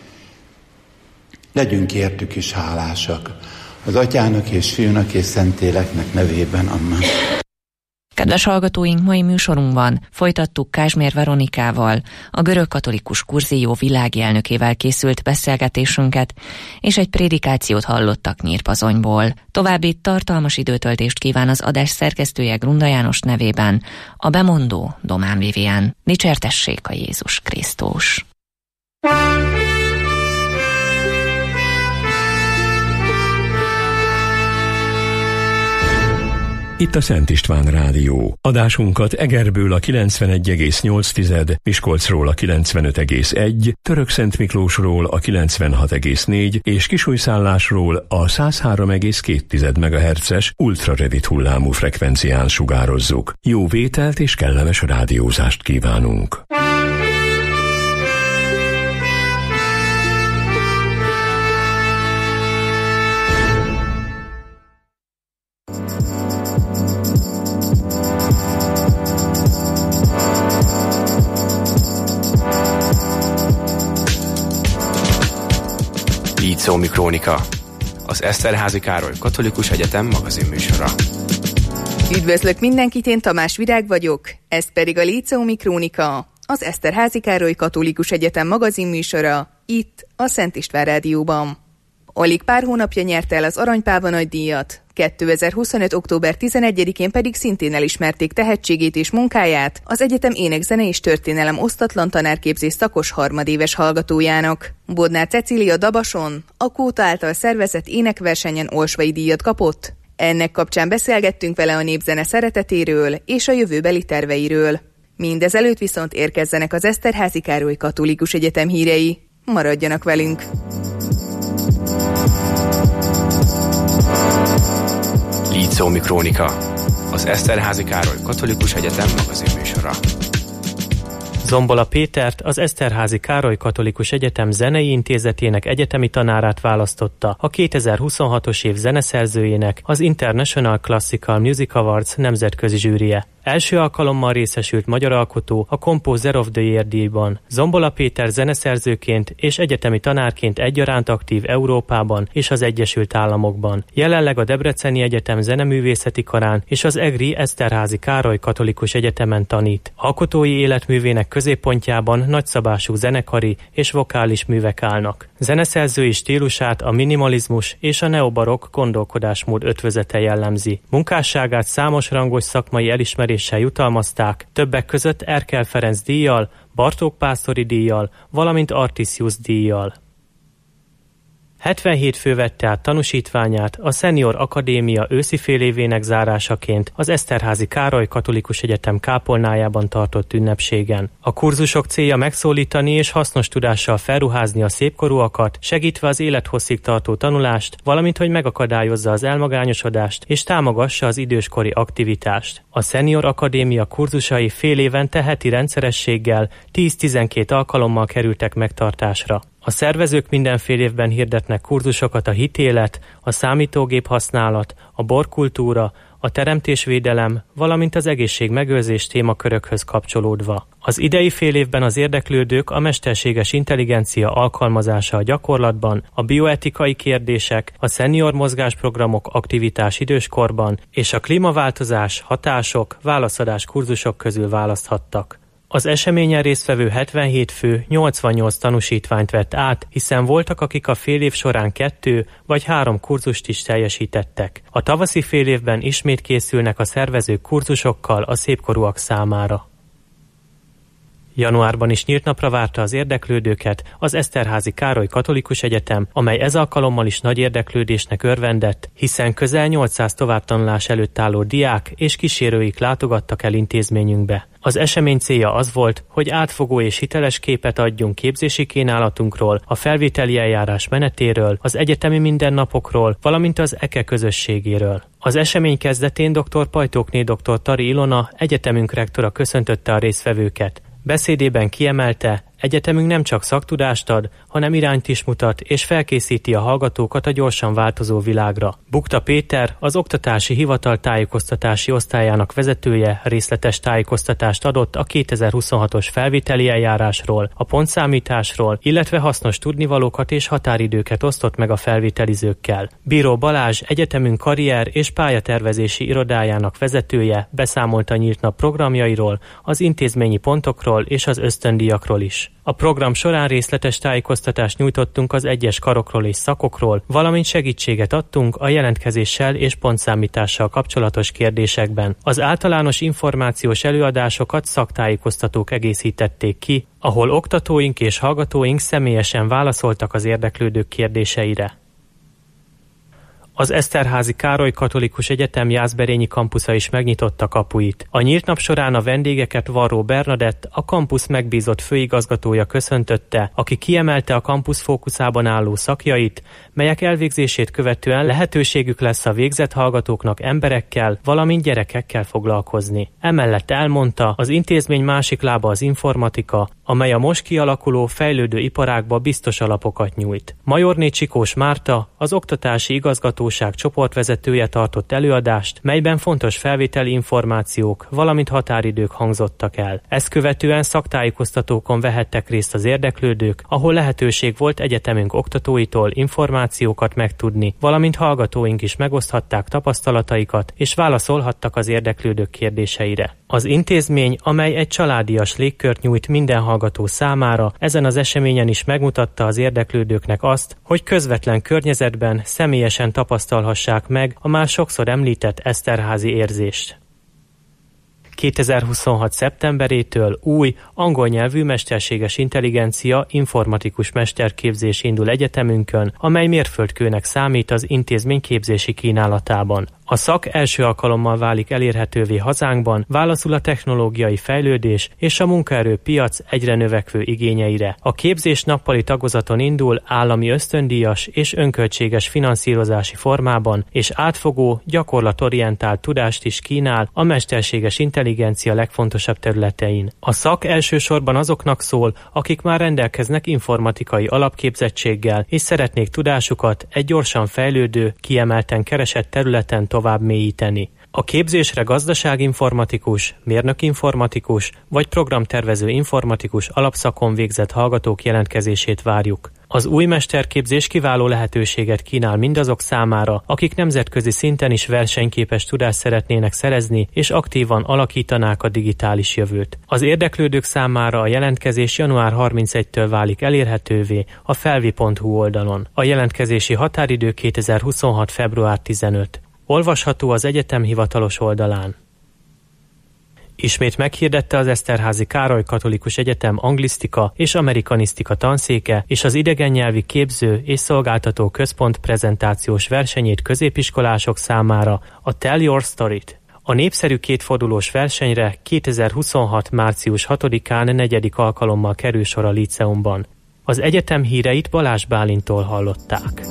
Legyünk értük is hálásak. Az Atyának és Fiúnak és Szentléleknek nevében, amen. Kedves hallgatóink, mai műsorunkban folytattuk Kázsmér Veronikával, a görög katolikus kurzió világi elnökével készült beszélgetésünket, és egy prédikációt hallottak Nyírpazonyból. További tartalmas időtöltést kíván az adás szerkesztője Grunda János nevében, a bemondó Domán Vivien. Dicsértessék a Jézus Krisztus! Itt a Szent István Rádió. Adásunkat Egerből a kilencvenegy egész nyolc, Miskolcról a kilencvenöt egész egy, Törökszentmiklósról a kilencvenhat egész négy és Kisújszállásról a száz három egész két megahertzes ultraredit hullámú frekvencián sugározzuk. Jó vételt és kellemes rádiózást kívánunk! Líceumi Krónika, az Eszterházy Károly Katolikus Egyetem magazinműsora. Üdvözlök mindenkit, én Tamás Virág vagyok, ez pedig a Líceumi Krónika, az Eszterházy Károly Katolikus Egyetem magazinműsora, itt a Szent István Rádióban. Alig pár hónapja nyerte el az Aranypálva nagydíjat, kétezer-huszonöt. október tizenegyedikén pedig szintén elismerték tehetségét és munkáját az egyetem ének-zene és történelem osztatlan tanárképzés szakos harmadéves hallgatójának. Bodnár Cecília Dabason a Kóta által szervezett énekversenyen Olsvai díjat kapott. Ennek kapcsán beszélgettünk vele a népzene szeretetéről és a jövőbeli terveiről. Mindezelőtt viszont érkezzenek az Eszterházy Károly Katolikus Egyetem hírei. Maradjanak velünk! Líceumi Krónika, az Eszterházy Károly Katolikus Egyetem magazinműsora. Zombola Pétert, az Eszterházy Károly Katolikus Egyetem Zenei Intézetének egyetemi tanárát választotta a kétezer-huszonhatos év zeneszerzőjének az International Classical Music Awards nemzetközi zsűrije. Első alkalommal részesült magyar alkotó a Composer of the Year díjban. Zombola Péter zeneszerzőként és egyetemi tanárként egyaránt aktív Európában és az Egyesült Államokban. Jelenleg a Debreceni Egyetem zeneművészeti karán és az egri Eszterházy Károly Katolikus Egyetemen tanít. Alkotói életművének középpontjában nagyszabású zenekari és vokális művek állnak. Zeneszerzői stílusát a minimalizmus és a neobarokk gondolkodásmód ötvözete jellemzi. Munkásságát számos rangos szakmai elismeréssel jutalmazták, többek között Erkel Ferenc díjjal, Bartók Pásztori díjjal, valamint Artisius díjjal. hetvenhét fő vette át tanúsítványát a Senior Akadémia őszi félévének zárásaként az Eszterházy Károly Katolikus Egyetem kápolnájában tartott ünnepségen. A kurzusok célja megszólítani és hasznos tudással felruházni a szépkorúakat, segítve az élethosszig tartó tanulást, valamint hogy megakadályozza az elmagányosodást és támogassa az időskori aktivitást. A Senior Akadémia kurzusai fél évente heti rendszerességgel tíz-tizenkét alkalommal kerültek megtartásra. A szervezők minden fél évben hirdetnek kurzusokat a hitélet, a számítógép használat, a borkultúra, a teremtésvédelem, valamint az egészségmegőrzés témakörökhöz kapcsolódva. Az idei fél évben az érdeklődők a mesterséges intelligencia alkalmazása a gyakorlatban, a bioetikai kérdések, a szenior mozgásprogramok aktivitás időskorban és a klímaváltozás, hatások, válaszadás kurzusok közül választhattak. Az eseményen résztvevő hetvenhét fő nyolcvannyolc tanúsítványt vett át, hiszen voltak, akik a fél év során kettő vagy három kurzust is teljesítettek. A tavaszi fél évben ismét készülnek a szervezők kurzusokkal a szépkorúak számára. Januárban is nyílt napra várta az érdeklődőket az Eszterházy Károly Katolikus Egyetem, amely ez alkalommal is nagy érdeklődésnek örvendett, hiszen közel nyolcszáz továbbtanulás előtt álló diák és kísérőik látogattak el intézményünkbe. Az esemény célja az volt, hogy átfogó és hiteles képet adjunk képzési kínálatunkról, a felvételi eljárás menetéről, az egyetemi mindennapokról, valamint az é ká e közösségéről. Az esemény kezdetén dr. Pajtókné dr. Tari Ilona, egyetemünk rektora köszöntötte a résztvevőket. Beszédében kiemelte, egyetemünk nem csak szaktudást ad, hanem irányt is mutat és felkészíti a hallgatókat a gyorsan változó világra. Bukta Péter, az Oktatási Hivatal tájékoztatási osztályának vezetője részletes tájékoztatást adott a kétezer-huszonhatos felvételi eljárásról, a pontszámításról, illetve hasznos tudnivalókat és határidőket osztott meg a felvételizőkkel. Bíró Balázs, egyetemünk karrier és pályatervezési irodájának vezetője beszámolt a nyílt nap programjairól, az intézményi pontokról és az ösztöndíjakról is. A program során részletes tájékoztatást nyújtottunk az egyes karokról és szakokról, valamint segítséget adtunk a jelentkezéssel és pontszámítással kapcsolatos kérdésekben. Az általános információs előadásokat szaktájékoztatók egészítették ki, ahol oktatóink és hallgatóink személyesen válaszoltak az érdeklődők kérdéseire. Az Eszterházy Károly Katolikus Egyetem Jászberényi kampusza is megnyitotta kapuit. A nyílt nap során a vendégeket Varró Bernadett, a kampusz megbízott főigazgatója köszöntötte, aki kiemelte a kampusz fókuszában álló szakjait, melyek elvégzését követően lehetőségük lesz a végzett hallgatóknak emberekkel, valamint gyerekekkel foglalkozni. Emellett elmondta, az intézmény másik lába az informatika, amely a most kialakuló, fejlődő iparágba biztos alapokat nyújt. Majorné Csikós Márta, az oktatási igazgatóság csoportvezetője tartott előadást, melyben fontos felvételi információk, valamint határidők hangzottak el. Ezt követően szaktájékoztatókon vehettek részt az érdeklődők, ahol lehetőség volt egyetemünk oktatóitól információkat megtudni, valamint hallgatóink is megoszthatták tapasztalataikat, és válaszolhattak az érdeklődők kérdéseire. Az intézmény, amely egy családias légkört nyújt minden hallgató számára, ezen az eseményen is megmutatta az érdeklődőknek azt, hogy közvetlen környezetben személyesen tapasztalhassák meg a már sokszor említett eszterházi érzést. kétezer-huszonhat szeptemberétől új, angol nyelvű mesterséges intelligencia informatikus mesterképzés indul egyetemünkön, amely mérföldkőnek számít az intézmény képzési kínálatában. A szak első alkalommal válik elérhetővé hazánkban, válaszul a technológiai fejlődés és a munkaerőpiac egyre növekvő igényeire. A képzés nappali tagozaton indul állami ösztöndíjas és önköltséges finanszírozási formában, és átfogó, gyakorlatorientált tudást is kínál a mesterséges intelligencia legfontosabb területein. A szak elsősorban azoknak szól, akik már rendelkeznek informatikai alapképzettséggel, és szeretnék tudásukat egy gyorsan fejlődő, kiemelten keresett területen tovább mélyíteni. A képzésre gazdaságinformatikus, mérnökinformatikus vagy programtervező informatikus alapszakon végzett hallgatók jelentkezését várjuk. Az új mesterképzés kiváló lehetőséget kínál mindazok számára, akik nemzetközi szinten is versenyképes tudást szeretnének szerezni, és aktívan alakítanák a digitális jövőt. Az érdeklődők számára a jelentkezés január harmincegyedikétől válik elérhetővé a felvi pont hu oldalon. A jelentkezési határidő kétezer-huszonhat február tizenötödike. Olvasható az egyetem hivatalos oldalán. Ismét meghirdette az Eszterházy Károly Katolikus Egyetem anglisztika és amerikanisztika tanszéke és az idegennyelvi képző és szolgáltató központ prezentációs versenyét középiskolások számára, a Tell Your Story-t. A népszerű kétfordulós versenyre kétezer-huszonhat március hatodikán negyedik alkalommal kerül sor a líceumban. Az egyetem híreit Balázs Bálintól hallották.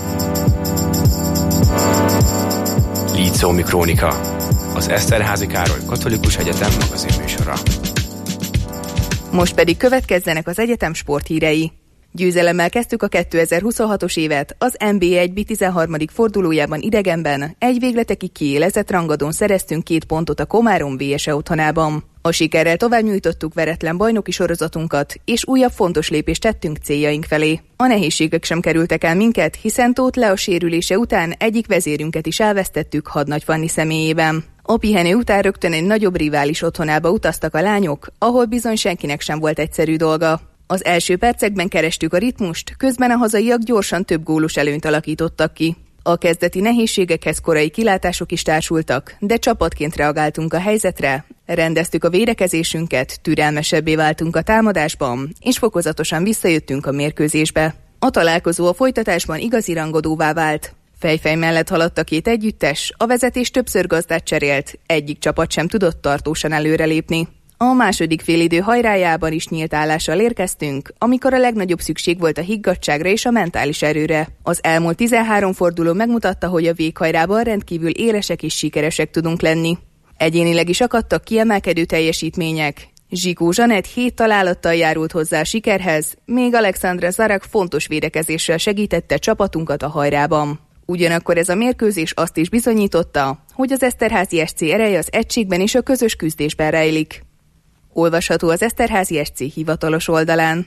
Líceumi Krónika, az Eszterházy Károly Katolikus Egyetem magazinműsora. Most pedig következzenek az egyetem sporthírei. Győzelemmel kezdtük a kétezer-huszonhatos évet, az en bé egy bé tizenharmadik fordulójában idegenben, egy végleteki kiélezett rangadón szereztünk két pontot a Komárom vé es e otthonában. A sikerrel tovább nyújtottuk veretlen bajnoki sorozatunkat, és újabb fontos lépést tettünk céljaink felé. A nehézségek sem kerültek el minket, hiszen Tóth Lea sérülése után egyik vezérünket is elvesztettük Hadnagy Fanni személyében. A pihenő után rögtön egy nagyobb rivális otthonába utaztak a lányok, ahol bizony senkinek sem volt egyszerű dolga. Az első percekben kerestük a ritmust, közben a hazaiak gyorsan több gólos előnyt alakítottak ki. A kezdeti nehézségekhez korai kilátások is társultak, de csapatként reagáltunk a helyzetre, rendeztük a védekezésünket, türelmesebbé váltunk a támadásban, és fokozatosan visszajöttünk a mérkőzésbe. A találkozó a folytatásban igazi rangodóvá vált. Fejfej mellett haladt a két együttes, a vezetés többször gazdát cserélt, egyik csapat sem tudott tartósan előrelépni. A második félidő hajrájában is nyílt állással érkeztünk, amikor a legnagyobb szükség volt a higgadtságra és a mentális erőre. Az elmúlt tizenhárom forduló megmutatta, hogy a véghajrában rendkívül élesek és sikeresek tudunk lenni. Egyénileg is akadtak kiemelkedő teljesítmények. Zsikó Zsanett hét találattal járult hozzá a sikerhez, még Alexandra Zarak fontos védekezéssel segítette csapatunkat a hajrában. Ugyanakkor ez a mérkőzés azt is bizonyította, hogy az Eszterházy es cé ereje az egységben és a közös küzdésben rejlik. Olvasható az Eszterházy es cé hivatalos oldalán.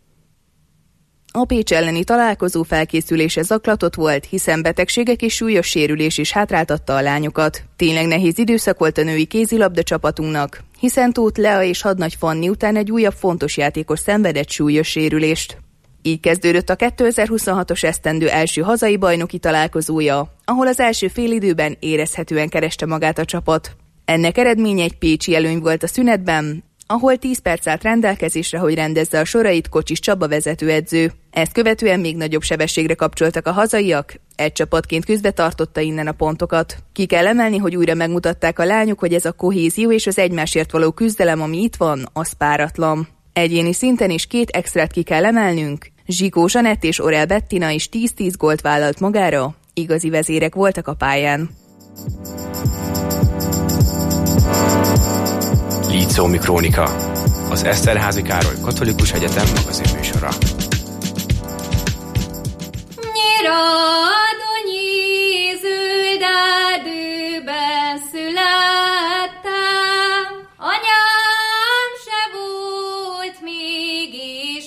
A Pécs elleni találkozó felkészülése zaklatott volt, hiszen betegségek és súlyos sérülés is hátráltatta a lányokat. Tényleg nehéz időszak volt a női kézilabda csapatunknak, hiszen Tóth Lea és Hadnagy Fanni után egy újabb fontos játékos szenvedett súlyos sérülést. Így kezdődött a kétezer-huszonhatos esztendő első hazai bajnoki találkozója, ahol az első félidőben érezhetően kereste magát a csapat. Ennek eredménye egy pécsi előny volt a szünetben, ahol tíz perc állt rendelkezésre, hogy rendezze a sorait Kocsis Csaba vezetőedző. Ezt követően még nagyobb sebességre kapcsoltak a hazaiak, egy csapatként küzdve tartotta innen a pontokat. Ki kell emelni, hogy újra megmutatták a lányok, hogy ez a kohézió és az egymásért való küzdelem, ami itt van, az páratlan. Egyéni szinten is két extrát ki kell emelnünk. Zsikó Zsanett és Orel Bettina is tíz-tíz gólt vállalt magára, igazi vezérek voltak a pályán. Líceumi Krónika, az Eszterházy Károly Katolikus Egyetem magazinműsora. Nyiradonyi zöld erdőben születtem, anyám se volt mégis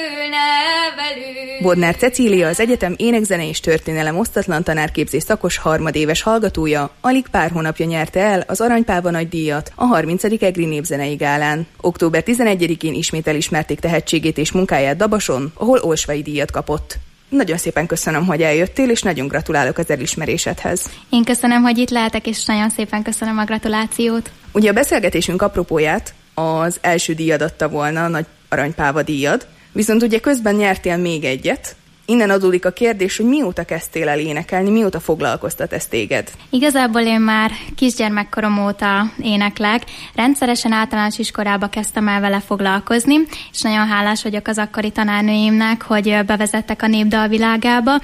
főnevelő. Bodnár Cecília az egyetem énekzene és történelem osztatlan tanárképzés szakos harmadéves hallgatója, alig pár hónapja nyerte el az Aranypálva nagydíjat a harmincadik egri népzenei gálán. október tizenegyedikén ismét elismerték tehetségét és munkáját Dabason, ahol Olsvai díjat kapott. Nagyon szépen köszönöm, hogy eljöttél, és nagyon gratulálok az elismerésedhez. Én köszönöm, hogy itt lehetek, és nagyon szépen köszönöm a gratulációt. Ugye a beszélgetésünk apropóját az első díjad adta volna, a Nagy Aranypálva díjad, viszont ugye közben nyertél még egyet. Innen adódik a kérdés, hogy mióta kezdtél el énekelni, mióta foglalkoztat ez téged? Igazából én már kisgyermekkorom óta éneklek. Rendszeresen általános iskolába kezdtem el vele foglalkozni, és nagyon hálás vagyok az akkori tanárnőimnek, hogy bevezettek a népdal világába.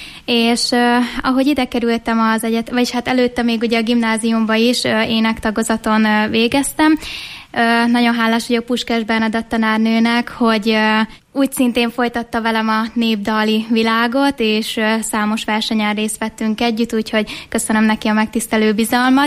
És uh, ahogy ide kerültem az egyet, vagyis hát előtte még ugye a gimnáziumba is uh, énektagozaton uh, végeztem. Uh, nagyon hálás vagyok Puskás Bernadett tanárnőnek, hogy uh, úgy szintén folytatta velem a népdali világot, és uh, számos versenyen részt vettünk együtt, úgyhogy köszönöm neki a megtisztelő bizalmat.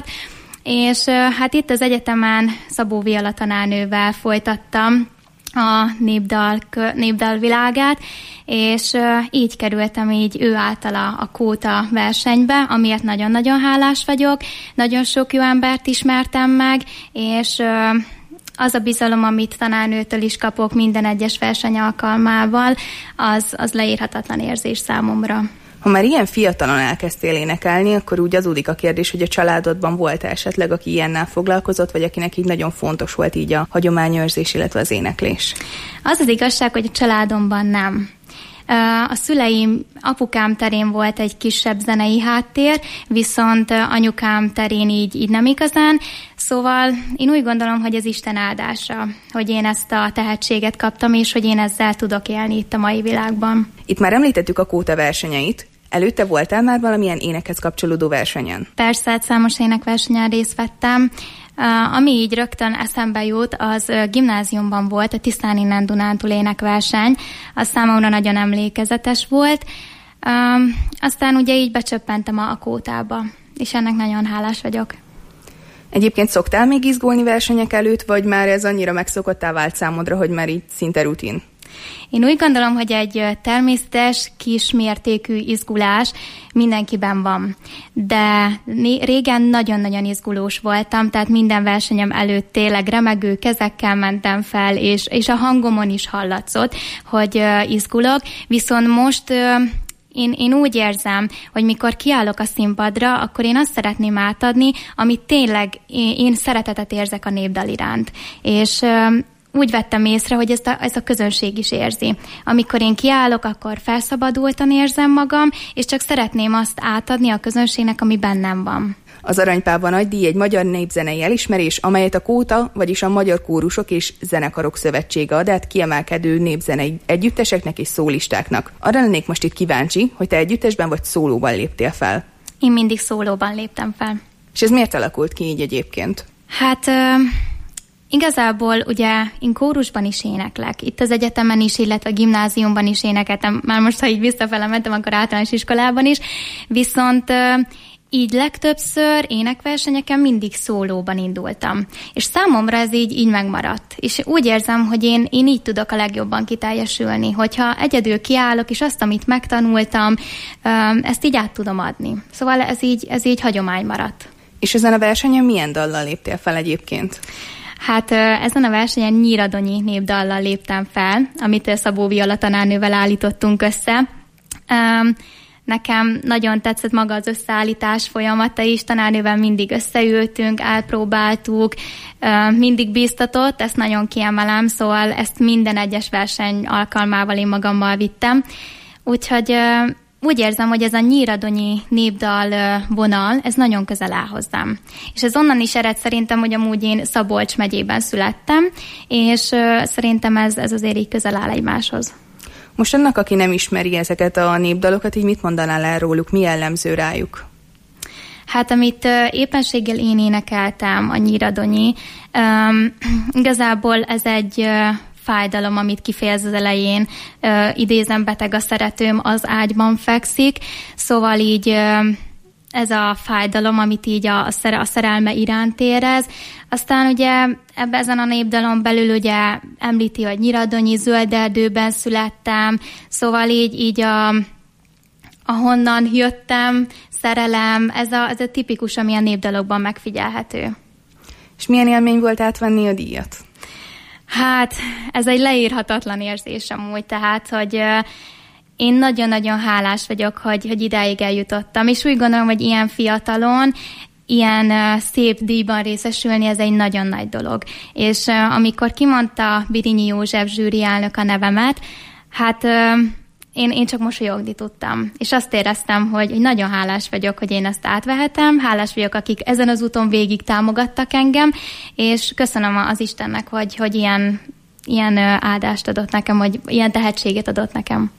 És uh, hát itt az egyetemen Szabó Viola tanárnővel folytattam a népdal, népdal világát, és uh, így kerültem így ő általa a Kóta versenybe, amiért nagyon-nagyon hálás vagyok. Nagyon sok jó embert ismertem meg, és uh, az a bizalom, amit tanárnőtől is kapok minden egyes verseny alkalmával, az, az leírhatatlan érzés számomra. Ha már ilyen fiatalon elkezdtél énekelni, akkor úgy adódik a kérdés, hogy a családodban volt esetleg, aki ilyennel foglalkozott, vagy akinek így nagyon fontos volt így a hagyományőrzés, illetve az éneklés? Az az igazság, hogy a családomban nem. A szüleim, apukám terén volt egy kisebb zenei háttér, viszont anyukám terén így, így nem igazán. Szóval én úgy gondolom, hogy ez Isten áldása, hogy én ezt a tehetséget kaptam, és hogy én ezzel tudok élni itt a mai világban. Itt már említettük a Kóta versenyeit. Előtte voltál már valamilyen énekhez kapcsolódó versenyen? Persze, hát számos énekversenyen részt vettem. Uh, ami így rögtön eszembe jut, az uh, gimnáziumban volt a Tisztán innen Dunántúl énekverseny. Az számomra nagyon emlékezetes volt. Uh, aztán ugye így becsöppentem a, a Kótába, és ennek nagyon hálás vagyok. Egyébként szoktál még izgulni versenyek előtt, vagy már ez annyira megszokottá vált számodra, hogy már így szinte rutin? Én úgy gondolom, hogy egy természetes, kismértékű izgulás mindenkiben van. De régen nagyon-nagyon izgulós voltam, tehát minden versenyem előtt tényleg remegő kezekkel mentem fel, és, és a hangomon is hallatszott, hogy izgulok. Viszont most én, én úgy érzem, hogy mikor kiállok a színpadra, akkor én azt szeretném átadni, amit tényleg én, én szeretetet érzek a népdal iránt. És úgy vettem észre, hogy ezt a, ezt a közönség is érzi. Amikor én kiállok, akkor felszabadultan érzem magam, és csak szeretném azt átadni a közönségnek, ami bennem van. Az Aranypáva Nagydíj egy magyar népzenei elismerés, amelyet a Kóta, vagyis a Magyar Kórusok és Zenekarok Szövetsége ad át kiemelkedő népzenei együtteseknek és szólistáknak. Arra lennék most itt kíváncsi, hogy te együttesben vagy szólóban léptél fel. Én mindig szólóban léptem fel. És ez miért alakult ki így egyébként? Hát... Uh... Igazából ugye én kórusban is éneklek, itt az egyetemen is, illetve a gimnáziumban is énekeltem, már most, ha így visszafele mentem, akkor általános iskolában is, viszont így legtöbbször énekversenyeken mindig szólóban indultam. És számomra ez így, így megmaradt. És úgy érzem, hogy én, én így tudok a legjobban kiteljesülni, hogyha egyedül kiállok, és azt, amit megtanultam, ezt így át tudom adni. Szóval ez így, ez így hagyomány maradt. És ezen a versenyen milyen dallal léptél fel egyébként? Hát ezen a versenyen nyíradonyi népdallal léptem fel, amit Szabó Viola tanárnővel állítottunk össze. Nekem nagyon tetszett maga az összeállítás folyamata is, tanárnővel mindig összeültünk, elpróbáltuk, mindig bíztatott, ezt nagyon kiemelem, szóval ezt minden egyes verseny alkalmával én magammal vittem. Úgyhogy úgy érzem, hogy ez a nyíradonyi népdal vonal, ez nagyon közel áll hozzám. És ez onnan is ered szerintem, hogy amúgy én Szabolcs megyében születtem, és szerintem ez, ez azért így közel áll egymáshoz. Most annak, aki nem ismeri ezeket a népdalokat, így mit mondanál el róluk, mi jellemző rájuk? Hát, amit éppenséggel én énekeltem, a nyíradonyi, um, igazából ez egy... Uh, fájdalom, amit kifejez az elején, ö, idézem, beteg a szeretőm, az ágyban fekszik, szóval így ö, ez a fájdalom, amit így a, a, szere, a szerelme iránt érez. Aztán ugye ebben ezen a népdalon belül ugye említi, hogy nyíradonyi zöld erdőben születtem, szóval így, így a, ahonnan jöttem, szerelem, ez a, ez a tipikus, ami a népdalokban megfigyelhető. És milyen élmény volt átvenni a díjat? Hát, ez egy leírhatatlan érzés amúgy, tehát, hogy uh, én nagyon-nagyon hálás vagyok, hogy, hogy idáig eljutottam, és úgy gondolom, hogy ilyen fiatalon, ilyen uh, szép díjban részesülni, ez egy nagyon nagy dolog. És uh, amikor kimondta Birinyi József zsűri elnök a nevemet, hát... Uh, Én, én csak mosolyogni tudtam. És azt éreztem, hogy, hogy nagyon hálás vagyok, hogy én ezt átvehetem, hálás vagyok, akik ezen az úton végig támogattak engem, és köszönöm az Istennek, hogy, hogy ilyen, ilyen áldást adott nekem, hogy ilyen tehetséget adott nekem.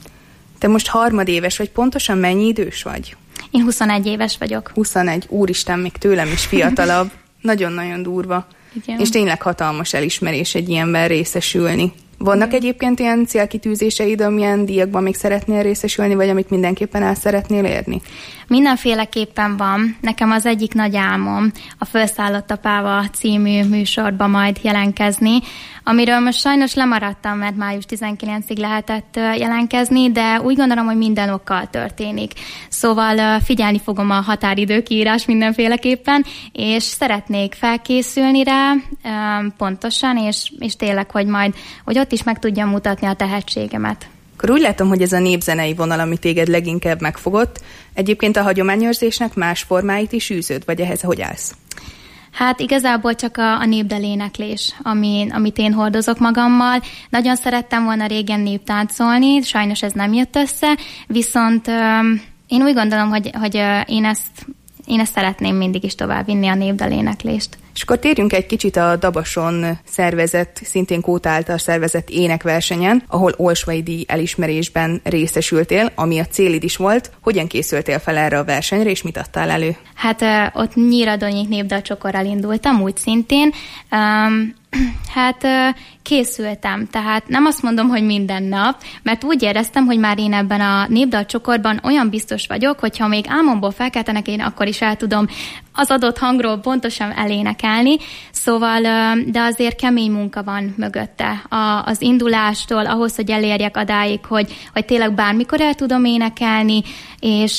Te most harmadéves vagy, pontosan mennyi idős vagy? Én huszonegy éves vagyok. huszonegy, úristen, még tőlem is fiatalabb. Nagyon-nagyon durva. Igen. És tényleg hatalmas elismerés egy ilyenben részesülni. Vannak Igen. egyébként ilyen célkitűzéseid, amilyen díjakban még szeretnél részesülni, vagy amit mindenképpen el szeretnél érni? Mindenféleképpen van. Nekem az egyik nagy álmom a Fölszállott a Páva című műsorba majd jelentkezni, amiről most sajnos lemaradtam, mert május tizenkilencedikéig lehetett jelentkezni, de úgy gondolom, hogy minden okkal történik. Szóval figyelni fogom a határidőkiírás mindenféleképpen, és szeretnék felkészülni rá pontosan, és, és tényleg, hogy majd hogy ott is meg tudjam mutatni a tehetségemet. Akkor úgy látom, hogy ez a népzenei vonal, ami téged leginkább megfogott, egyébként a hagyományőrzésnek más formáit is űzöd, vagy ehhez hogy állsz? Hát igazából csak a, a népdaléneklés, ami, amit én hordozok magammal. Nagyon szerettem volna régen néptáncolni, sajnos ez nem jött össze, viszont euh, én úgy gondolom, hogy, hogy én, ezt, én ezt szeretném mindig is továbbvinni, a népdaléneklést. És akkor térjünk egy kicsit a Dabason szervezett, szintén Kóta által szervezett énekversenyen, ahol Olsvai díj elismerésben részesültél, ami a célid is volt. Hogyan készültél fel erre a versenyre, és mit adtál elő? Hát uh, ott nyíradonyi népdalcsokorral indultam, úgy szintén. Um, hát uh, készültem, tehát nem azt mondom, hogy minden nap, mert úgy éreztem, hogy már én ebben a népdalcsokorban olyan biztos vagyok, hogyha még álmomból felkeltenek, én akkor is el tudom az adott hangról pontosan elénekelni, szóval, de azért kemény munka van mögötte. A, az indulástól ahhoz, hogy elérjek adáig, hogy, hogy tényleg bármikor el tudom énekelni, és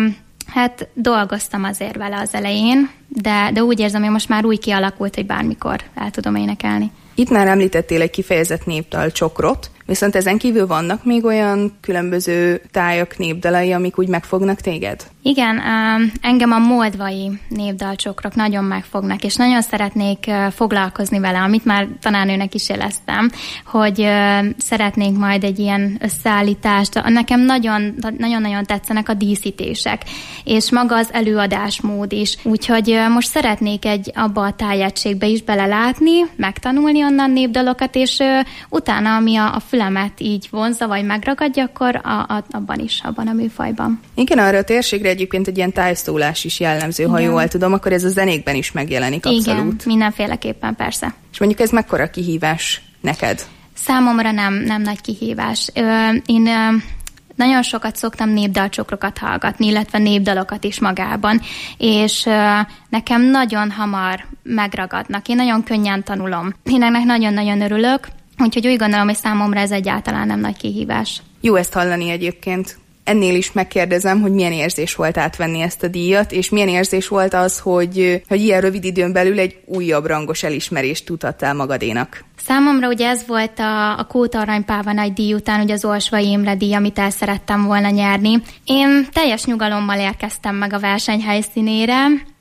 hát dolgoztam azért vele az elején, de, de úgy érzem, hogy most már úgy kialakult, hogy bármikor el tudom énekelni. Itt már említettél egy kifejezett népdal csokrot. Viszont ezen kívül vannak még olyan különböző tájak, népdalai, amik úgy megfognak téged? Igen, engem a moldvai népdalcsokrok nagyon megfognak, és nagyon szeretnék foglalkozni vele, amit már tanárnőnek is jeleztem, hogy szeretnénk majd egy ilyen összeállítást. Nekem nagyon, nagyon-nagyon tetszenek a díszítések, és maga az előadásmód is. Úgyhogy most szeretnék egy abba a tájegységbe is belelátni, megtanulni onnan népdalokat, és utána, ami a, a fülemet így vonzza, vagy megragadja, akkor a, a, abban is, abban a műfajban. Igen, arra a térségre egyébként egy ilyen tájszólás is jellemző, ha Igen. jól tudom, akkor ez a zenékben is megjelenik abszolút. Igen, mindenféleképpen persze. És mondjuk ez mekkora kihívás neked? Számomra nem, nem nagy kihívás. Ö, én ö, nagyon sokat szoktam népdalcsokrokat hallgatni, illetve népdalokat is magában, és ö, nekem nagyon hamar megragadnak. Én nagyon könnyen tanulom. Én ennek nagyon-nagyon örülök, úgyhogy úgy gondolom, hogy számomra ez egyáltalán nem nagy kihívás. Jó ezt hallani egyébként. Ennél is megkérdezem, hogy milyen érzés volt átvenni ezt a díjat, és milyen érzés volt az, hogy, hogy ilyen rövid időn belül egy újabb rangos elismerést tudhattál magadénak. Számomra ugye ez volt a, a Kóta Arany Páva nagy díj után, ugye az Olsvai Imre díj, amit el szerettem volna nyerni. Én teljes nyugalommal érkeztem meg a verseny helyszínére.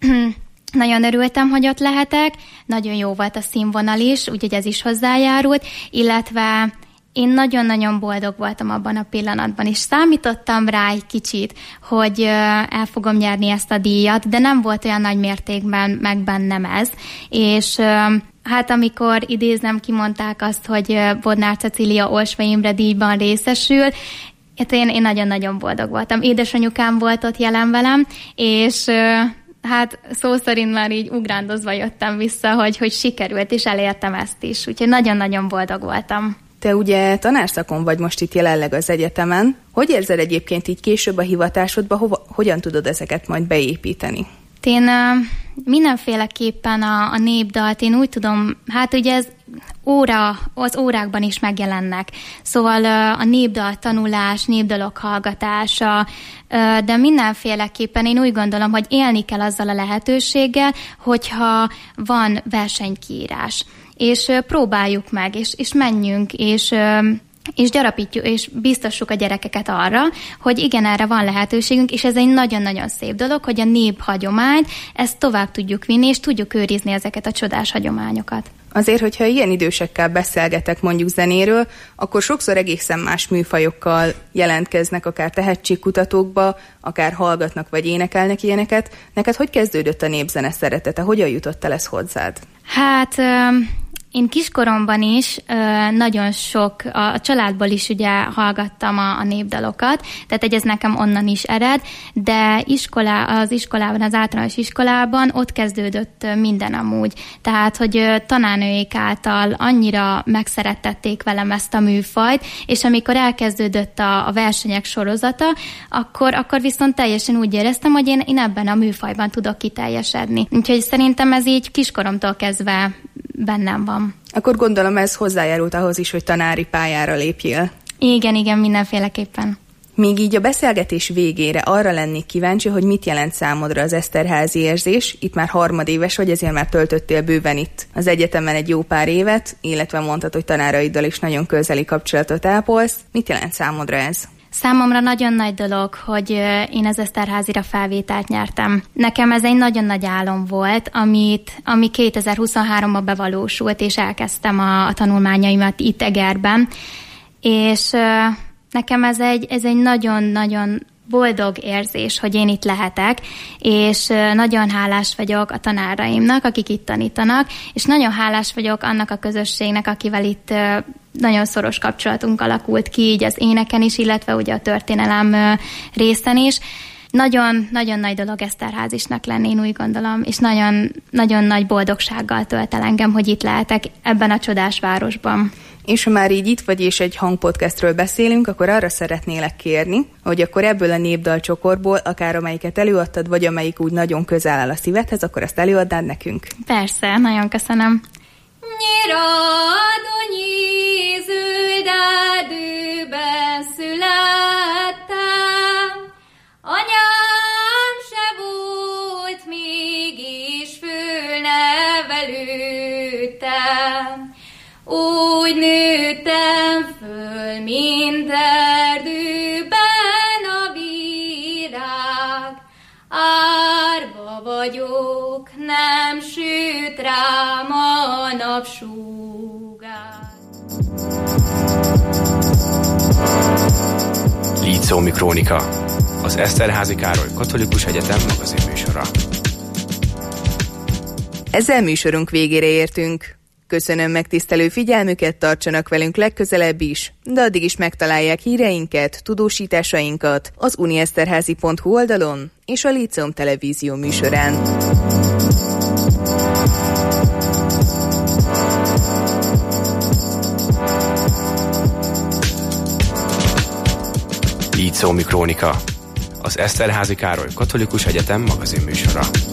Nagyon örültem, hogy ott lehetek, nagyon jó volt a színvonal is, úgyhogy ez is hozzájárult, illetve én nagyon-nagyon boldog voltam abban a pillanatban, és számítottam rá egy kicsit, hogy el fogom nyerni ezt a díjat, de nem volt olyan nagy mértékben meg bennem ez, és hát amikor idéznem, kimondták azt, hogy Bodnár Cecília Olsvai Imre díjban részesül, hát én, én nagyon-nagyon boldog voltam. Édesanyukám volt ott jelen velem, és hát szó szerint már így ugrándozva jöttem vissza, hogy, hogy sikerült, és elértem ezt is. Úgyhogy nagyon-nagyon boldog voltam. Te ugye tanárszakon vagy most itt jelenleg az egyetemen. Hogy érzed egyébként így később a hivatásodba, hova, hogyan tudod ezeket majd beépíteni? Én uh, mindenféleképpen a, a népdalt, én úgy tudom, hát ugye ez óra, az órákban is megjelennek. Szóval uh, a népdal tanulás, népdalok hallgatása, uh, de mindenféleképpen én úgy gondolom, hogy élni kell azzal a lehetőséggel, hogyha van versenykiírás. És uh, próbáljuk meg, és, és menjünk, és... Uh, és gyarapítjuk, és biztassuk a gyerekeket arra, hogy igen, erre van lehetőségünk, és ez egy nagyon-nagyon szép dolog, hogy a néphagyományt, ezt tovább tudjuk vinni, és tudjuk őrizni ezeket a csodás hagyományokat. Azért, hogyha ilyen idősekkel beszélgetek mondjuk zenéről, akkor sokszor egészen más műfajokkal jelentkeznek, akár tehetségkutatókba, akár hallgatnak vagy énekelnek ilyeneket. Neked hogy kezdődött a népzene szeretete? Hogyan jutott el ez hozzád? Hát... Én kiskoromban is nagyon sok, a családból is ugye hallgattam a, a népdalokat, tehát egy ez nekem onnan is ered, de iskolá, az iskolában, az általános iskolában ott kezdődött minden amúgy. Tehát, hogy tanárnőik által annyira megszerettették velem ezt a műfajt, és amikor elkezdődött a, a versenyek sorozata, akkor, akkor viszont teljesen úgy éreztem, hogy én, én ebben a műfajban tudok kiteljesedni. Úgyhogy szerintem ez így kiskoromtól kezdve bennem van. Akkor gondolom ez hozzájárult ahhoz is, hogy tanári pályára lépjél. Igen, igen, mindenféleképpen. Még így a beszélgetés végére arra lennék kíváncsi, hogy mit jelent számodra az Eszterházy érzés. Itt már harmadéves vagy, ezért már töltöttél bőven itt az egyetemen egy jó pár évet, illetve mondtad, hogy tanáraiddal is nagyon közeli kapcsolatot ápolsz. Mit jelent számodra ez? Számomra nagyon nagy dolog, hogy én az Eszterházira felvételt nyertem. Nekem ez egy nagyon nagy álom volt, amit, ami kétezer-huszonháromban bevalósult, és elkezdtem a, a tanulmányaimat itt Egerben. És nekem ez egy, ez egy nagyon-nagyon boldog érzés, hogy én itt lehetek, és nagyon hálás vagyok a tanáraimnak, akik itt tanítanak, és nagyon hálás vagyok annak a közösségnek, akivel itt nagyon szoros kapcsolatunk alakult ki, így az éneken is, illetve ugye a történelem részen is. Nagyon, nagyon nagy dolog Eszterházisnak lenni, én úgy gondolom, és nagyon, nagyon nagy boldogsággal tölt el engem, hogy itt lehetek ebben a csodás városban. És ha már így itt vagy és egy hangpodcastről beszélünk, akkor arra szeretnélek kérni, hogy akkor ebből a népdalcsokorból, akár amelyiket előadtad, vagy amelyik úgy nagyon közel áll a szívedhez, akkor azt előadnád nekünk. Persze, nagyon köszönöm. Nyiradonyi zölderdőben születtem, anyám se volt, mégis fölnevelődtem. Úgy nőttem föl napsugár. Líceumi Krónika, az Eszterházy Károly Katolikus Egyetem magazinműsora. Ezzel műsorunk végére értünk. Köszönöm megtisztelő figyelmüket, tartsanak velünk legközelebb is, de addig is megtalálják híreinket, tudósításainkat az unieszterházy pont hu oldalon és a Líceum televízió műsorán. Líceumi Krónika, az Eszterházy Károly Katolikus Egyetem magazinműsora.